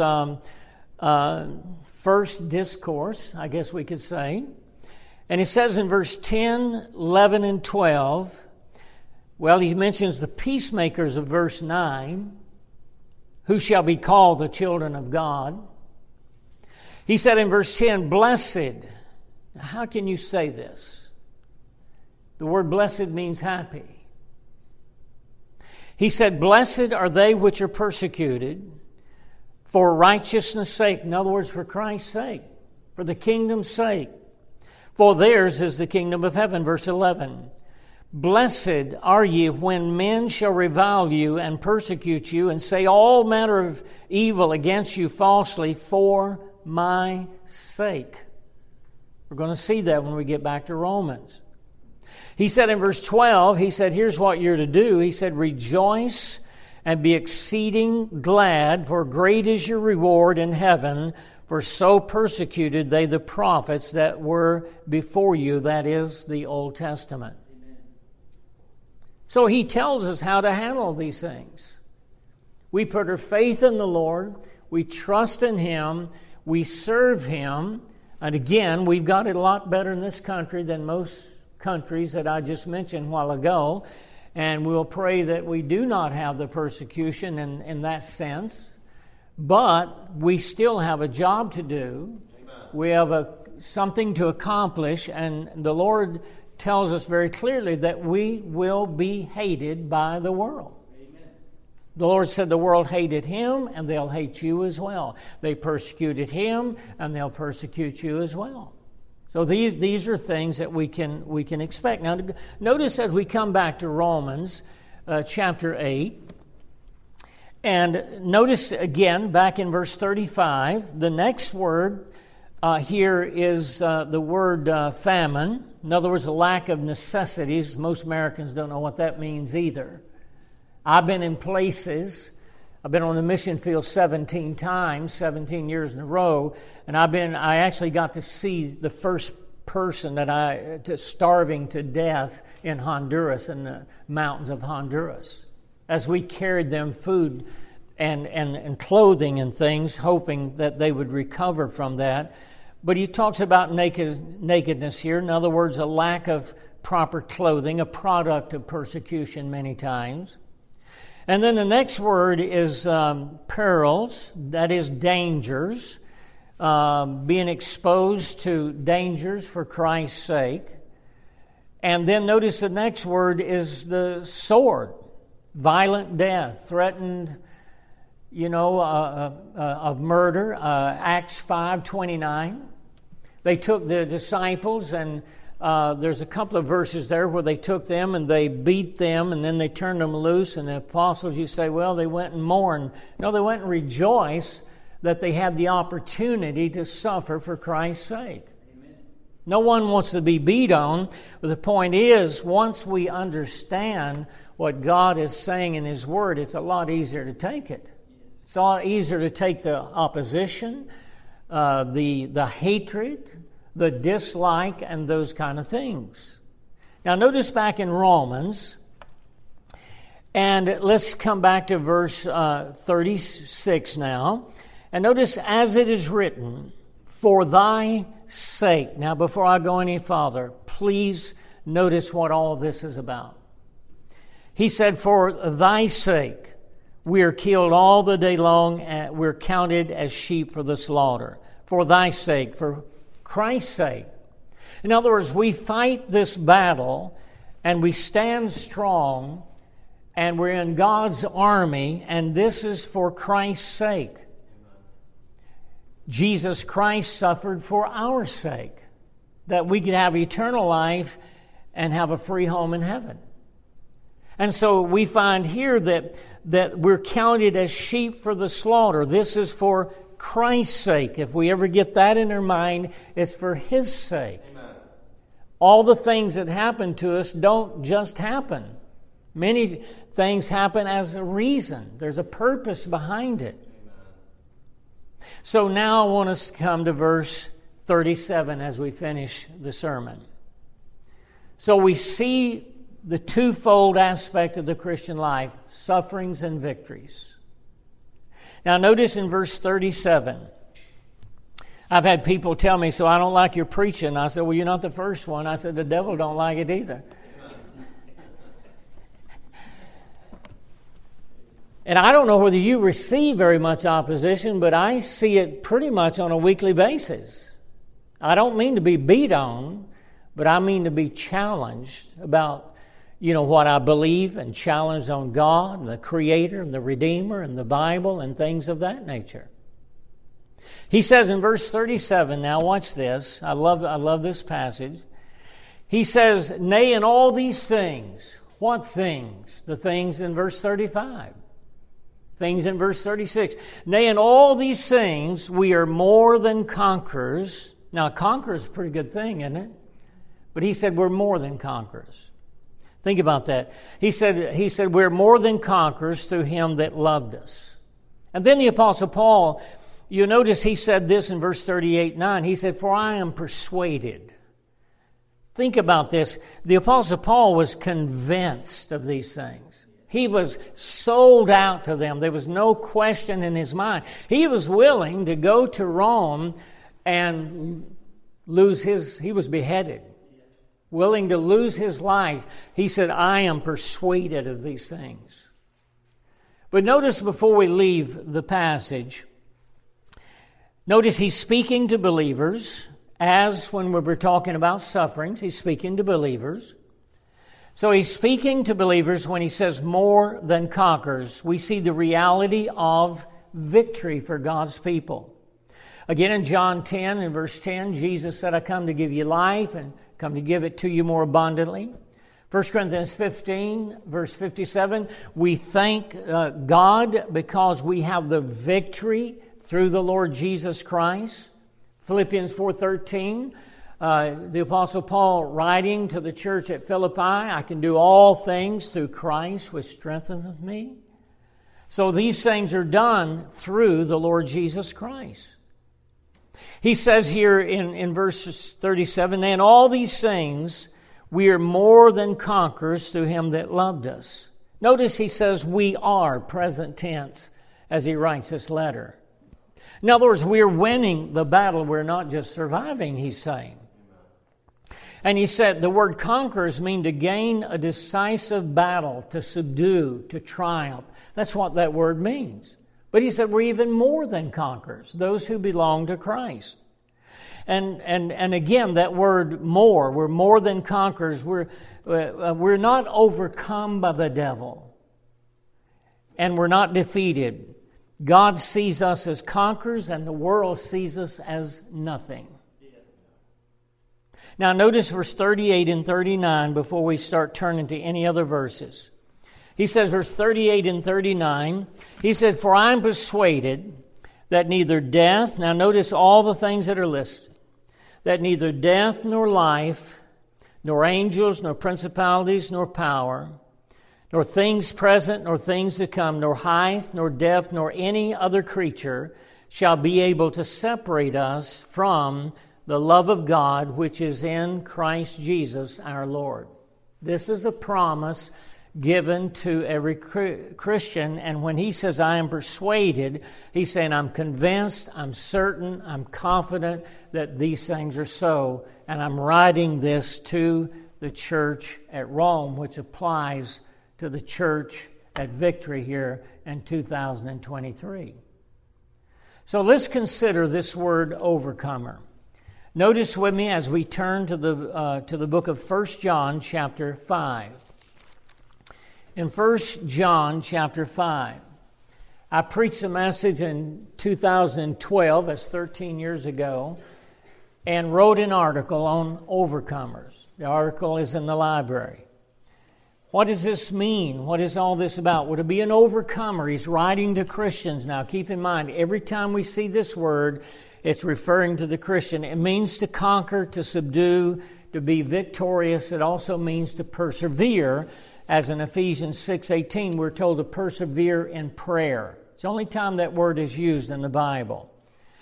first discourse, I guess we could say. And it says in verse 10, 11, and 12, well, he mentions the peacemakers of verse 9, who shall be called the children of God. He said in verse 10, blessed. Now, how can you say this? The word blessed means happy. He said, blessed are they which are persecuted for righteousness' sake. In other words, for Christ's sake, for the kingdom's sake. For theirs is the kingdom of heaven. Verse 11. Blessed are ye when men shall revile you and persecute you and say all manner of evil against you falsely for my sake. We're going to see that when we get back to Romans. He said in verse 12, he said, here's what you're to do. He said, rejoice and be exceeding glad, for great is your reward in heaven, for so persecuted they the prophets that were before you, that is, the Old Testament. So he tells us how to handle these things. We put our faith in the Lord, we trust in Him, we serve Him, and again, we've got it a lot better in this country than most countries that I just mentioned a while ago, and we'll pray that we do not have the persecution in that sense, but we still have a job to do. Amen. We have something to accomplish, and the Lord tells us very clearly that we will be hated by the world. Amen. The Lord said the world hated Him, and they'll hate you as well. They persecuted Him, and they'll persecute you as well. So these are things that we can expect. Now, notice as we come back to Romans chapter 8, and notice again back in verse 35, the next word here is the word famine. In other words, a lack of necessities. Most Americans don't know what that means either. I've been in places, I've been on the mission field 17 times, 17 years in a row, and I actually got to see the first person starving to death in Honduras, in the mountains of Honduras, as we carried them food and clothing and things, hoping that they would recover from that. But he talks about nakedness here. In other words, a lack of proper clothing, a product of persecution many times. And then the next word is perils, that is dangers, being exposed to dangers for Christ's sake. And then notice the next word is the sword, violent death, threatened, of murder, Acts 5:29. They took the disciples, and there's a couple of verses there where they took them and they beat them and then they turned them loose. And the apostles, you say, well, they went and mourned. No, they went and rejoiced that they had the opportunity to suffer for Christ's sake. Amen. No one wants to be beat on, but the point is, once we understand what God is saying in His Word, it's a lot easier to take it. It's a lot easier to take the opposition, the hatred, the dislike, and those kind of things. Now notice back in Romans, and let's come back to verse 36 now. And notice, as it is written, for thy sake. Now before I go any farther, please notice what all this is about. He said, for thy sake, we are killed all the day long, and we're counted as sheep for the slaughter. For thy sake, for Christ's sake. In other words, we fight this battle, and we stand strong, and we're in God's army, and this is for Christ's sake. Jesus Christ suffered for our sake, that we could have eternal life and have a free home in heaven. And so we find here that we're counted as sheep for the slaughter. This is for Christ's sake. If we ever get that in our mind, it's for His sake. Amen. All the things that happen to us don't just happen. Many things happen as a reason. There's a purpose behind it. Amen. So now I want us to come to verse 37 as we finish the sermon. So we see the twofold aspect of the Christian life, sufferings and victories. Now notice in verse 37, I've had people tell me, so I don't like your preaching. I said, well, you're not the first one. I said, the devil don't like it either. And I don't know whether you receive very much opposition, but I see it pretty much on a weekly basis. I don't mean to be beat on, but I mean to be challenged about what I believe, and challenged on God and the Creator and the Redeemer and the Bible and things of that nature. He says in verse 37, now watch this. I love this passage. He says, nay, in all these things. What things? The things in verse 35. Things in verse 36. Nay, in all these things we are more than conquerors. Now, conquer is a pretty good thing, isn't it? But he said we're more than conquerors. Think about that. He said we're more than conquerors through Him that loved us. And then the Apostle Paul, you notice he said this in verse 38:9. He said, for I am persuaded. Think about this. The Apostle Paul was convinced of these things. He was sold out to them. There was no question in his mind. He was willing to go to Rome and he was beheaded. Willing to lose his life. He said, I am persuaded of these things. But notice before we leave the passage, notice he's speaking to believers, as when we were talking about sufferings, he's speaking to believers. So he's speaking to believers when he says more than conquerors. We see the reality of victory for God's people. Again, in John 10 and verse 10, Jesus said, I come to give you life and come to give it to you more abundantly. 1 Corinthians 15, verse 57, we thank God because we have the victory through the Lord Jesus Christ. Philippians 4:13, the Apostle Paul writing to the church at Philippi, I can do all things through Christ which strengtheneth me. So these things are done through the Lord Jesus Christ. He says here in verse 37, in all these things we are more than conquerors through Him that loved us. Notice he says we are, present tense, as he writes this letter. In other words, we're winning the battle. We're not just surviving, he's saying. And he said the word conquerors mean to gain a decisive battle, to subdue, to triumph. That's what that word means. But he said we're even more than conquerors, those who belong to Christ. And again, that word more, we're more than conquerors. We're not overcome by the devil. And we're not defeated. God sees us as conquerors and the world sees us as nothing. Now notice verse 38 and 39 before we start turning to any other verses. He says, verse 38 and 39, he said, for I am persuaded that neither death, now notice all the things that are listed, that neither death nor life, nor angels, nor principalities, nor power, nor things present, nor things to come, nor height, nor depth, nor any other creature shall be able to separate us from the love of God which is in Christ Jesus our Lord. This is a promise given to every Christian, and when he says, I am persuaded, he's saying, I'm convinced, I'm certain, I'm confident that these things are so, and I'm writing this to the church at Rome, which applies to the church at Victory here in 2023. So let's consider this word overcomer. Notice with me as we turn to the book of 1 John chapter 5. In 1 John chapter 5, I preached a message in 2012, that's 13 years ago, and wrote an article on overcomers. The article is in the library. What does this mean? What is all this about? Well, to be an overcomer, he's writing to Christians. Now, keep in mind, every time we see this word, it's referring to the Christian. It means to conquer, to subdue, to be victorious. It also means to persevere. As in Ephesians 6:18, we're told to persevere in prayer. It's the only time that word is used in the Bible.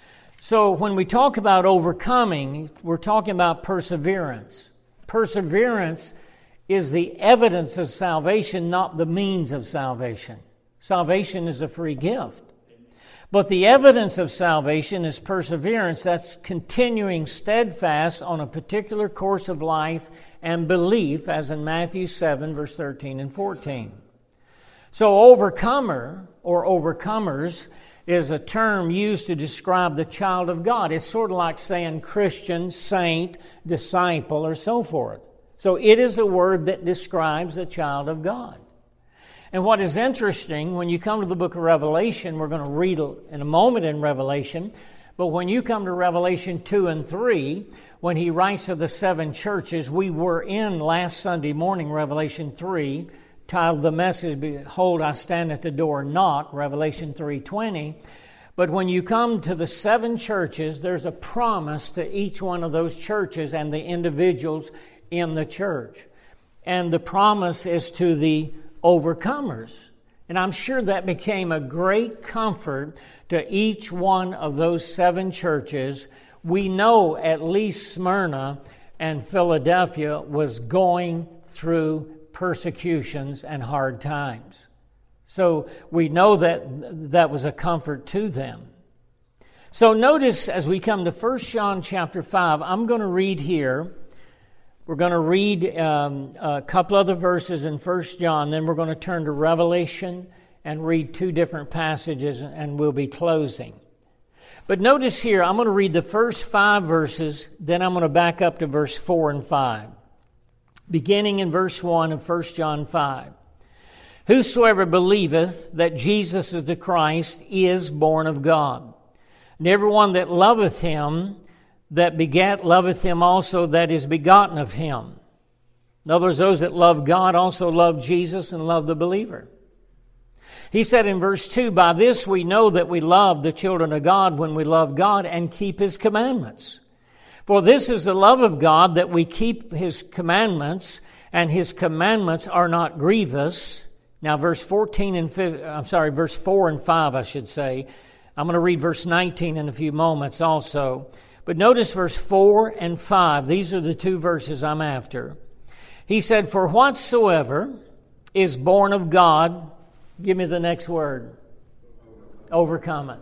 So when we talk about overcoming, we're talking about perseverance. Perseverance is the evidence of salvation, not the means of salvation. Salvation is a free gift. But the evidence of salvation is perseverance. That's continuing steadfast on a particular course of life and belief, as in Matthew 7, verse 13 and 14. So overcomer or overcomers is a term used to describe the child of God. It's sort of like saying Christian, saint, disciple, or so forth. So it is a word that describes the child of God. And what is interesting, when you come to the book of Revelation, we're going to read in a moment in Revelation, but when you come to Revelation 2 and 3, when he writes to the 7 churches, we were in last Sunday morning, Revelation 3, titled the message, Behold, I stand at the door and knock, Revelation 3:20. But when you come to the 7 churches, there's a promise to each one of those churches and the individuals in the church. And the promise is to the overcomers. And I'm sure that became a great comfort to each one of those 7 churches. We know at least Smyrna and Philadelphia was going through persecutions and hard times. So we know that that was a comfort to them. So notice as we come to 1 John chapter 5, I'm going to read here. We're going to read a couple other verses in 1 John, then we're going to turn to Revelation and read 2 different passages, and we'll be closing. But notice here, I'm going to read the first 5 verses, then I'm going to back up to verse 4 and 5. Beginning in verse 1 of 1 John 5. Whosoever believeth that Jesus is the Christ is born of God. And everyone that loveth him that begat loveth him also that is begotten of him. In other words, those that love God also love Jesus and love the believer. He said in verse 2, By this we know that we love the children of God when we love God and keep his commandments. For this is the love of God, that we keep his commandments, and his commandments are not grievous. Now verse 4 and 5, I should say. I'm going to read verse 19 in a few moments also. But notice verse 4 and 5. These are the 2 verses I'm after. He said, For whatsoever is born of God, give me the next word, overcometh.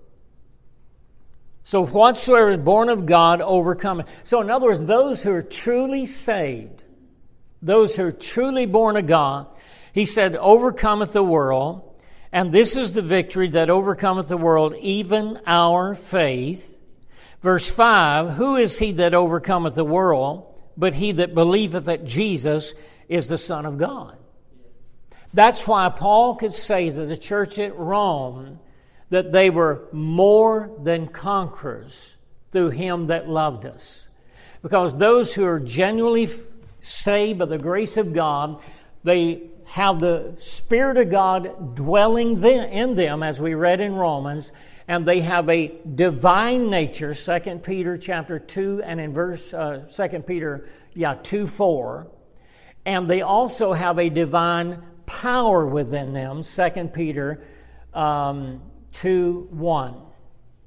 So whatsoever is born of God overcometh. So in other words, those who are truly saved, those who are truly born of God, he said, overcometh the world. And this is the victory that overcometh the world, even our faith. Verse 5, Who is he that overcometh the world, but he that believeth that Jesus is the Son of God? That's why Paul could say to the church at Rome that they were more than conquerors through him that loved us. Because those who are genuinely saved by the grace of God, they have the Spirit of God dwelling in them, as we read in Romans, and they have a divine nature, 2 Peter chapter 2, and in verse 2 Peter 2:4. And they also have a divine power within them, 2 Peter 2:1.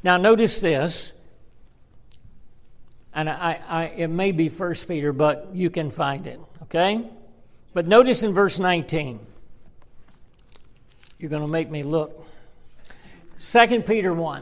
Now notice this, and it may be 1 Peter, but you can find it, okay? But notice in verse 19. You're going to make me look. 2 Peter 1.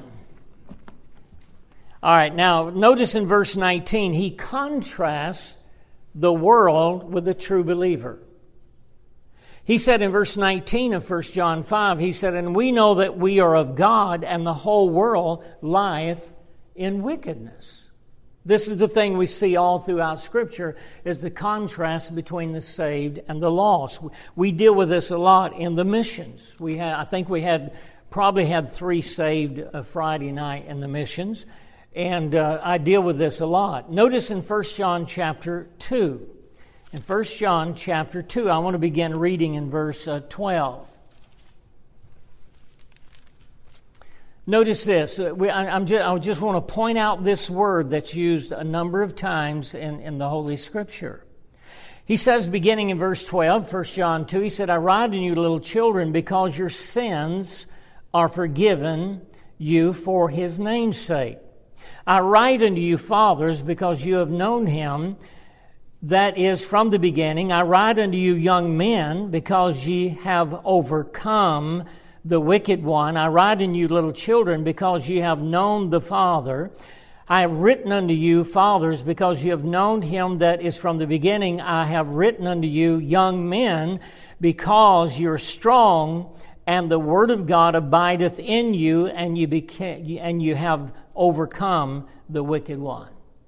All right, now notice in verse 19, he contrasts the world with the true believer. He said in verse 19 of 1 John 5, he said, "And we know that we are of God, and the whole world lieth in wickedness." This is the thing we see all throughout Scripture, is the contrast between the saved and the lost. We deal with this a lot in the missions. I think we probably had 3 saved Friday night in the missions, and I deal with this a lot. Notice in 1 John chapter 2. In 1 John chapter 2, I want to begin reading in verse 12. Notice this. I just want to point out this word that's used a number of times in the Holy Scripture. He says, beginning in verse 12, 1 John 2, he said, "I write unto you, little children, because your sins are forgiven you for his name's sake. I write unto you, fathers, because you have known him that is from the beginning. I write unto you, young men, because ye have overcome the wicked one. I write unto you, little children, because ye have known the Father. I have written unto you, fathers, because ye have known him that is from the beginning. I have written unto you, young men, because you're strong, and the word of God abideth in you, and you have overcome the wicked one."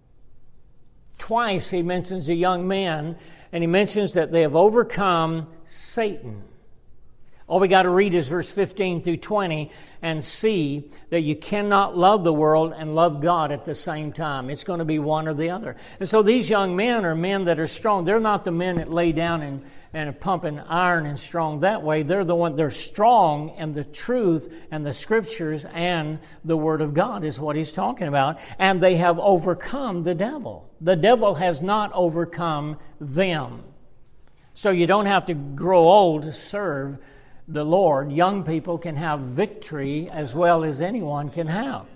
Twice he mentions a young man, and he mentions that they have overcome Satan. All we got to read is verse 15 through 20 and see that you cannot love the world and love God at the same time. It's going to be one or the other. And so these young men are men that are strong. They're not the men that lay down and are pumping iron and strong that way. They're strong in the truth and the Scriptures and the Word of God is what he's talking about. And they have overcome the devil. The devil has not overcome them. So you don't have to grow old to serve the Lord. Young people can have victory as well as anyone can have.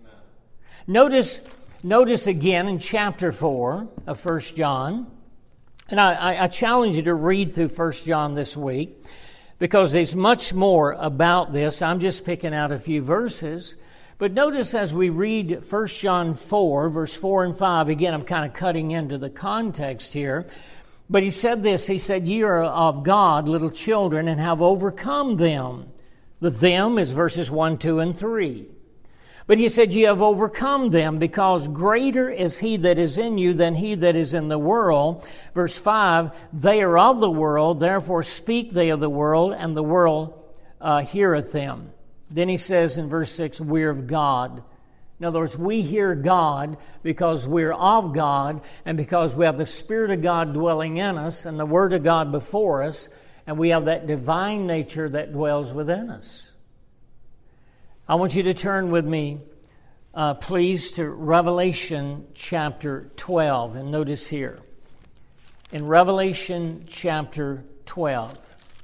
Amen. Notice again in chapter 4 of 1 John, and I challenge you to read through 1 John this week, because there's much more about this. I'm just picking out a few verses. But notice as we read 1 John 4, verse 4 and 5, again, I'm kind of cutting into the context here. But he said this, he said, "Ye are of God, little children, and have overcome them." The them is verses 1, 2, and 3. But he said, "Ye have overcome them, because greater is he that is in you than he that is in the world." Verse 5, "They are of the world, therefore speak they of the world, and the world heareth them." Then he says in verse 6, "We're of God." In other words, we hear God because we're of God and because we have the Spirit of God dwelling in us and the Word of God before us, and we have that divine nature that dwells within us. I want you to turn with me, please, to Revelation chapter 12. And notice here, in Revelation chapter 12,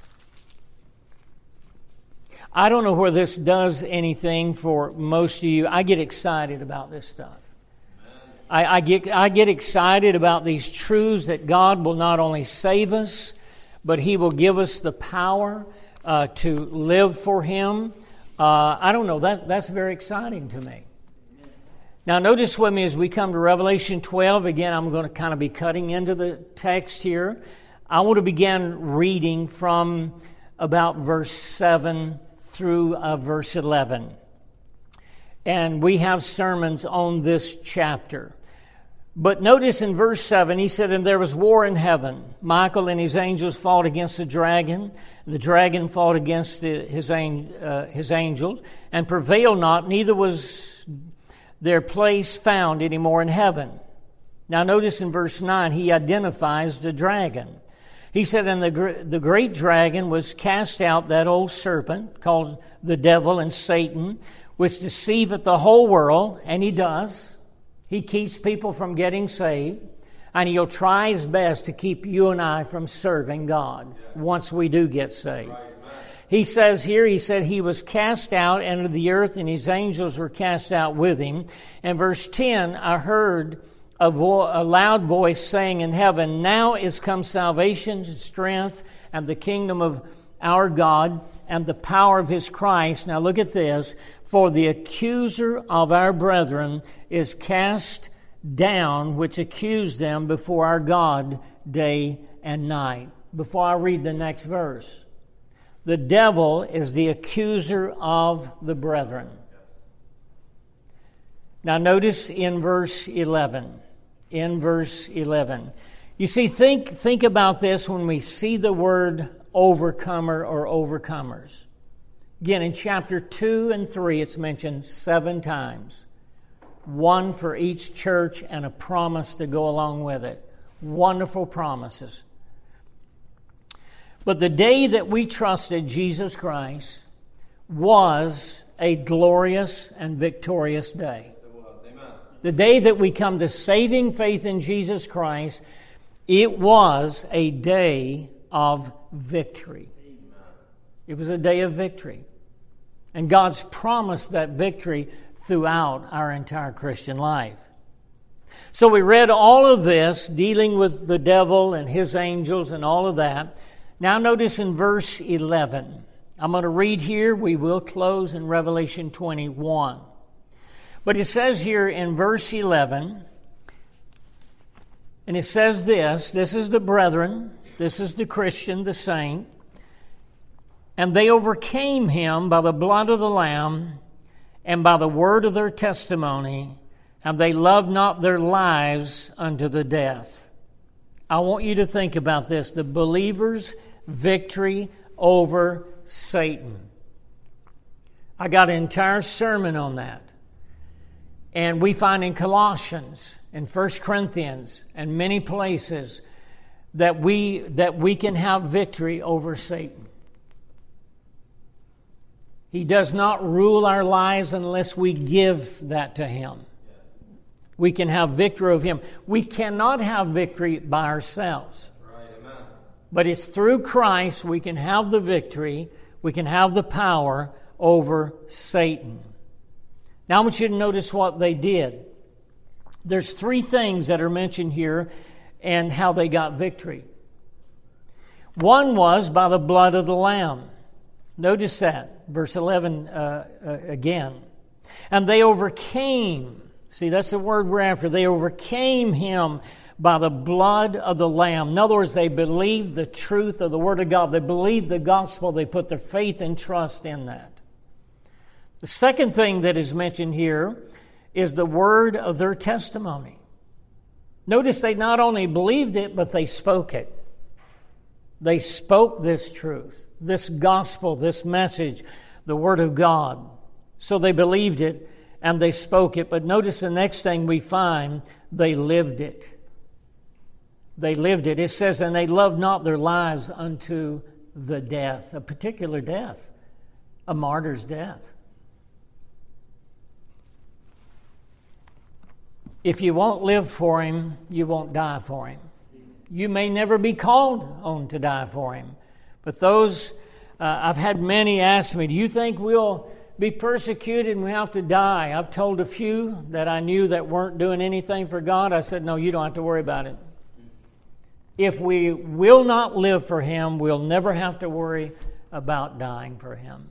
I don't know where this does anything for most of you. I get excited about this stuff. I get excited about these truths that God will not only save us, but He will give us the power to live for Him. I don't know. That's very exciting to me. Now notice with me as we come to Revelation 12. Again, I'm going to kind of be cutting into the text here. I want to begin reading from about verse 7 through verse 11. And we have sermons on this chapter. But notice in verse 7, he said, "And there was war in heaven. Michael and his angels fought against the dragon. The dragon fought against his angels, and prevailed not, neither was their place found anymore in heaven." Now notice in verse 9, he identifies the dragon. He said, "And the great dragon was cast out, that old serpent, called the devil and Satan, which deceiveth the whole world," and he does. He keeps people from getting saved, and he'll try his best to keep you and I from serving God once we do get saved. He says here, he said he was cast out into the earth and his angels were cast out with him. And verse 10, I heard a loud voice saying in heaven, now is come salvation, strength, and the kingdom of our God and the power of his Christ. Now look at this. For the accuser of our brethren is cast down, which accused them before our God day and night. Before I read the next verse. The devil is the accuser of the brethren. Now notice in verse 11. In verse 11. You see, think about this when we see the word overcomer or overcomers. Again, in chapter 2 and 3, it's mentioned 7 times. One for each church and a promise to go along with it. Wonderful promises. But the day that we trusted Jesus Christ was a glorious and victorious day. The day that we come to saving faith in Jesus Christ, it was a day of victory. It was a day of victory. And God's promised that victory throughout our entire Christian life. So we read all of this, dealing with the devil and his angels and all of that. Now notice in verse 11. I'm going to read here. We will close in Revelation 21. But it says here in verse 11, and it says this is the brethren, this is the Christian, the saint, and they overcame him by the blood of the Lamb and by the word of their testimony, and they loved not their lives unto the death. I want you to think about this, the believer's victory over Satan. I got an entire sermon on that. And we find in Colossians, in 1 Corinthians, and many places that we can have victory over Satan. He does not rule our lives unless we give that to him. We can have victory over him. We cannot have victory by ourselves. Right, amen. But it's through Christ we can have the victory, we can have the power over Satan. Now I want you to notice what they did. There's 3 things that are mentioned here and how they got victory. One was by the blood of the Lamb. Notice that, verse 11 again. And they overcame. See, that's the word we're after. They overcame him by the blood of the Lamb. In other words, they believed the truth of the Word of God. They believed the gospel. They put their faith and trust in that. The second thing that is mentioned here is the word of their testimony. Notice they not only believed it, but they spoke it. They spoke this truth, this gospel, this message, the Word of God. So they believed it and they spoke it. But notice the next thing we find, they lived it. They lived it. It says, and they loved not their lives unto the death, a particular death, a martyr's death. If you won't live for him, you won't die for him. You may never be called on to die for him. But those, I've had many ask me, do you think we'll be persecuted and we have to die? I've told a few that I knew that weren't doing anything for God. I said, no, you don't have to worry about it. If we will not live for him, we'll never have to worry about dying for him.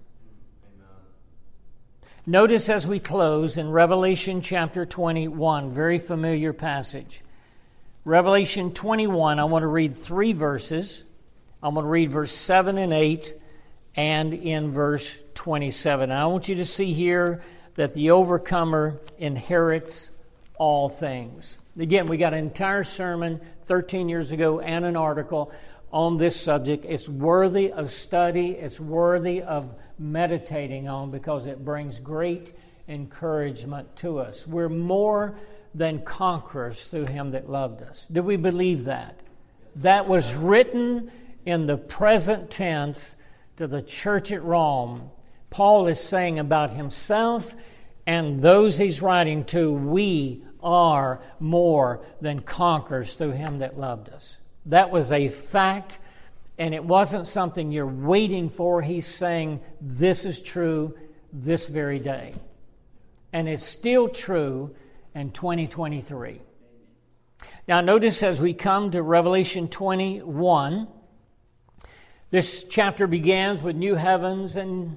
Notice as we close in Revelation chapter 21, very familiar passage. Revelation 21, I want to read 3 verses. I'm going to read verse 7 and 8 and in verse 27. I want you to see here that the overcomer inherits all things. Again, we got an entire sermon 13 years ago and an article on this subject. It's worthy of study. It's worthy of meditating on because it brings great encouragement to us. We're more than conquerors through him that loved us. Do we believe that? That was written in the present tense to the church at Rome. Paul is saying about himself and those he's writing to, we are more than conquerors through him that loved us. That was a fact And it wasn't something you're waiting for. He's saying, this is true this very day. And it's still true in 2023. Now notice as we come to Revelation 21, this chapter begins with new earth, and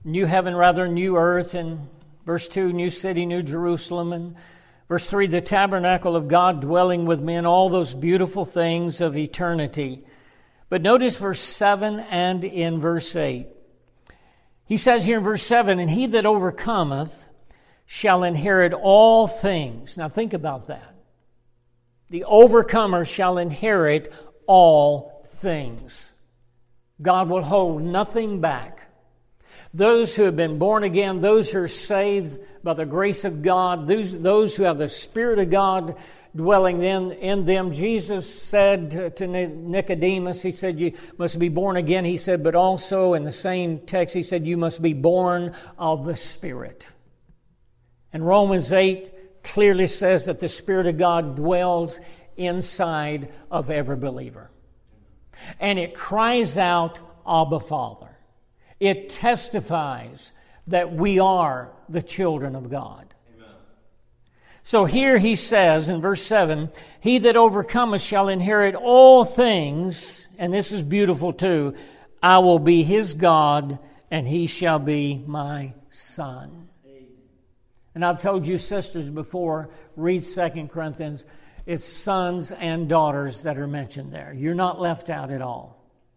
verse 2, new city, new Jerusalem, and verse 3, the tabernacle of God dwelling with men, all those beautiful things of eternity. But notice verse 7 and in verse 8. He says here in verse 7, and he that overcometh shall inherit all things. Now think about that. The overcomer shall inherit all things. God will hold nothing back. Those who have been born again, those who are saved by the grace of God, those who have the Spirit of God dwelling in them. Jesus said to Nicodemus, he said, you must be born again. He said, but also in the same text, he said, you must be born of the Spirit. And Romans 8 clearly says that the Spirit of God dwells inside of every believer. And it cries out, Abba, Father. It testifies that we are the children of God. Amen. So here he says in verse 7, he that overcometh shall inherit all things, and this is beautiful too, I will be his God, and he shall be my son. Amen. And I've told you sisters before, read 2 Corinthians, it's sons and daughters that are mentioned there. You're not left out at all.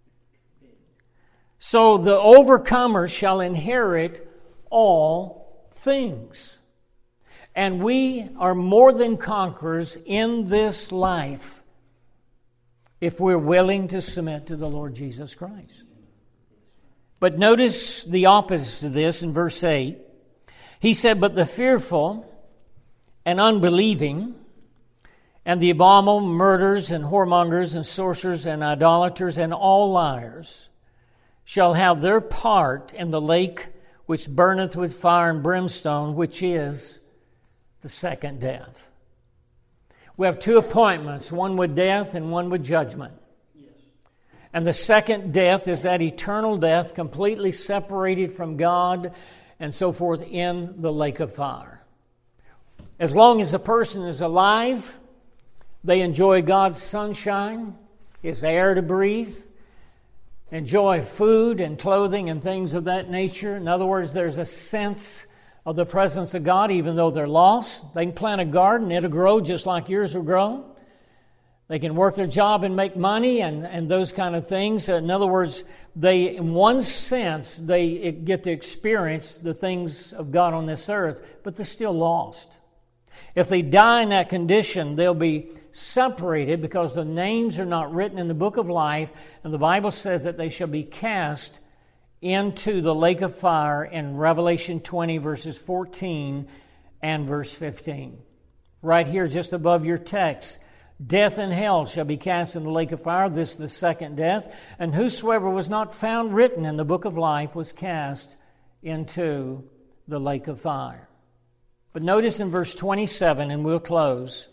So the overcomer shall inherit all things. And we are more than conquerors in this life if we're willing to submit to the Lord Jesus Christ. But notice the opposite of this in verse 8. He said, but the fearful and unbelieving and the abominable, murderers and whoremongers and sorcerers and idolaters and all liars shall have their part in the lake which burneth with fire and brimstone, which is the second death. We have two appointments, one with death and one with judgment. Yes. And the second death is that eternal death, completely separated from God and so forth in the lake of fire. As long as a person is alive, they enjoy God's sunshine, His air to breathe, enjoy food and clothing and things of that nature. In other words, there's a sense of the presence of God even though they're lost. They can plant a garden, it'll grow just like yours will grow. They can work their job and make money and those kind of things. In other words, they, in one sense, they get to experience the things of God on this earth, but they're still lost. If they die in that condition, they'll be separated because the names are not written in the book of life, and the Bible says that they shall be cast into the lake of fire in Revelation 20, verses 14 and verse 15. Right here, just above your text, death and hell shall be cast in the lake of fire. This is the second death. And whosoever was not found written in the book of life was cast into the lake of fire. But notice in verse 27, and we'll close.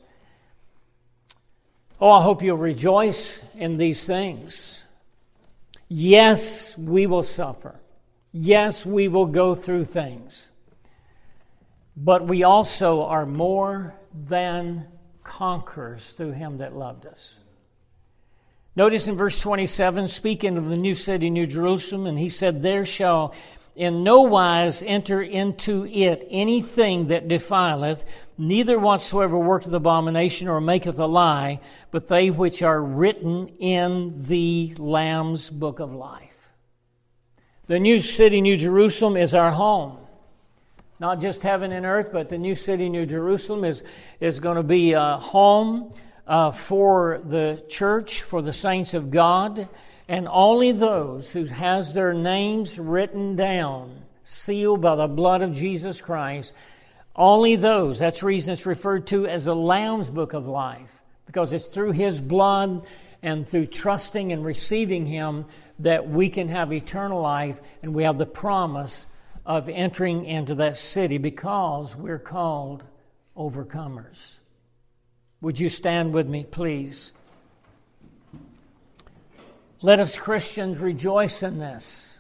Oh, I hope you'll rejoice in these things. Yes, we will suffer. Yes, we will go through things. But we also are more than conquerors through Him that loved us. Notice in verse 27, speaking of the new city, New Jerusalem, and he said, there shall in no wise enter into it anything that defileth, neither whatsoever worketh abomination or maketh a lie, but they which are written in the Lamb's book of life. The new city, New Jerusalem, is our home. Not just heaven and earth, but the new city, New Jerusalem, is going to be a home for the church, for the saints of God. And only those who has their names written down, sealed by the blood of Jesus Christ, only those, that's the reason it's referred to as the Lamb's book of life, because it's through His blood and through trusting and receiving Him that we can have eternal life, and we have the promise of entering into that city because we're called overcomers. Would you stand with me, please? Let us Christians rejoice in this.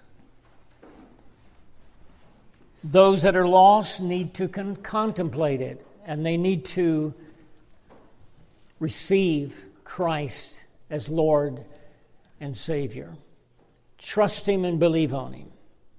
Those that are lost need to contemplate it, and they need to receive Christ as Lord and Savior. Trust Him and believe on Him.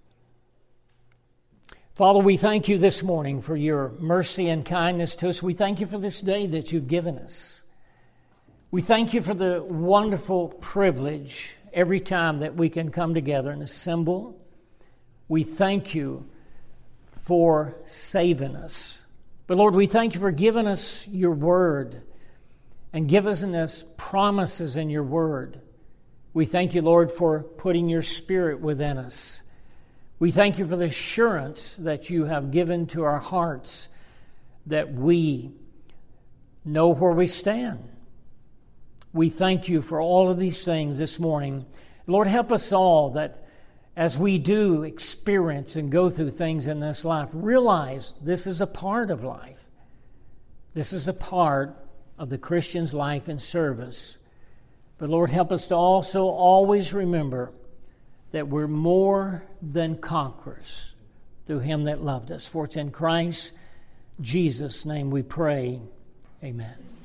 Father, we thank You this morning for Your mercy and kindness to us. We thank You for this day that You've given us. We thank You for the wonderful privilege every time that we can come together and assemble. We thank You for saving us. But Lord, we thank You for giving us Your Word and giving us promises in Your Word. We thank You, Lord, for putting Your Spirit within us. We thank You for the assurance that You have given to our hearts that we know where we stand. We thank You for all of these things this morning. Lord, help us all that as we do experience and go through things in this life, realize this is a part of life. This is a part of the Christian's life and service. But Lord, help us to also always remember that we're more than conquerors through Him that loved us. For it's in Christ Jesus' name we pray. Amen.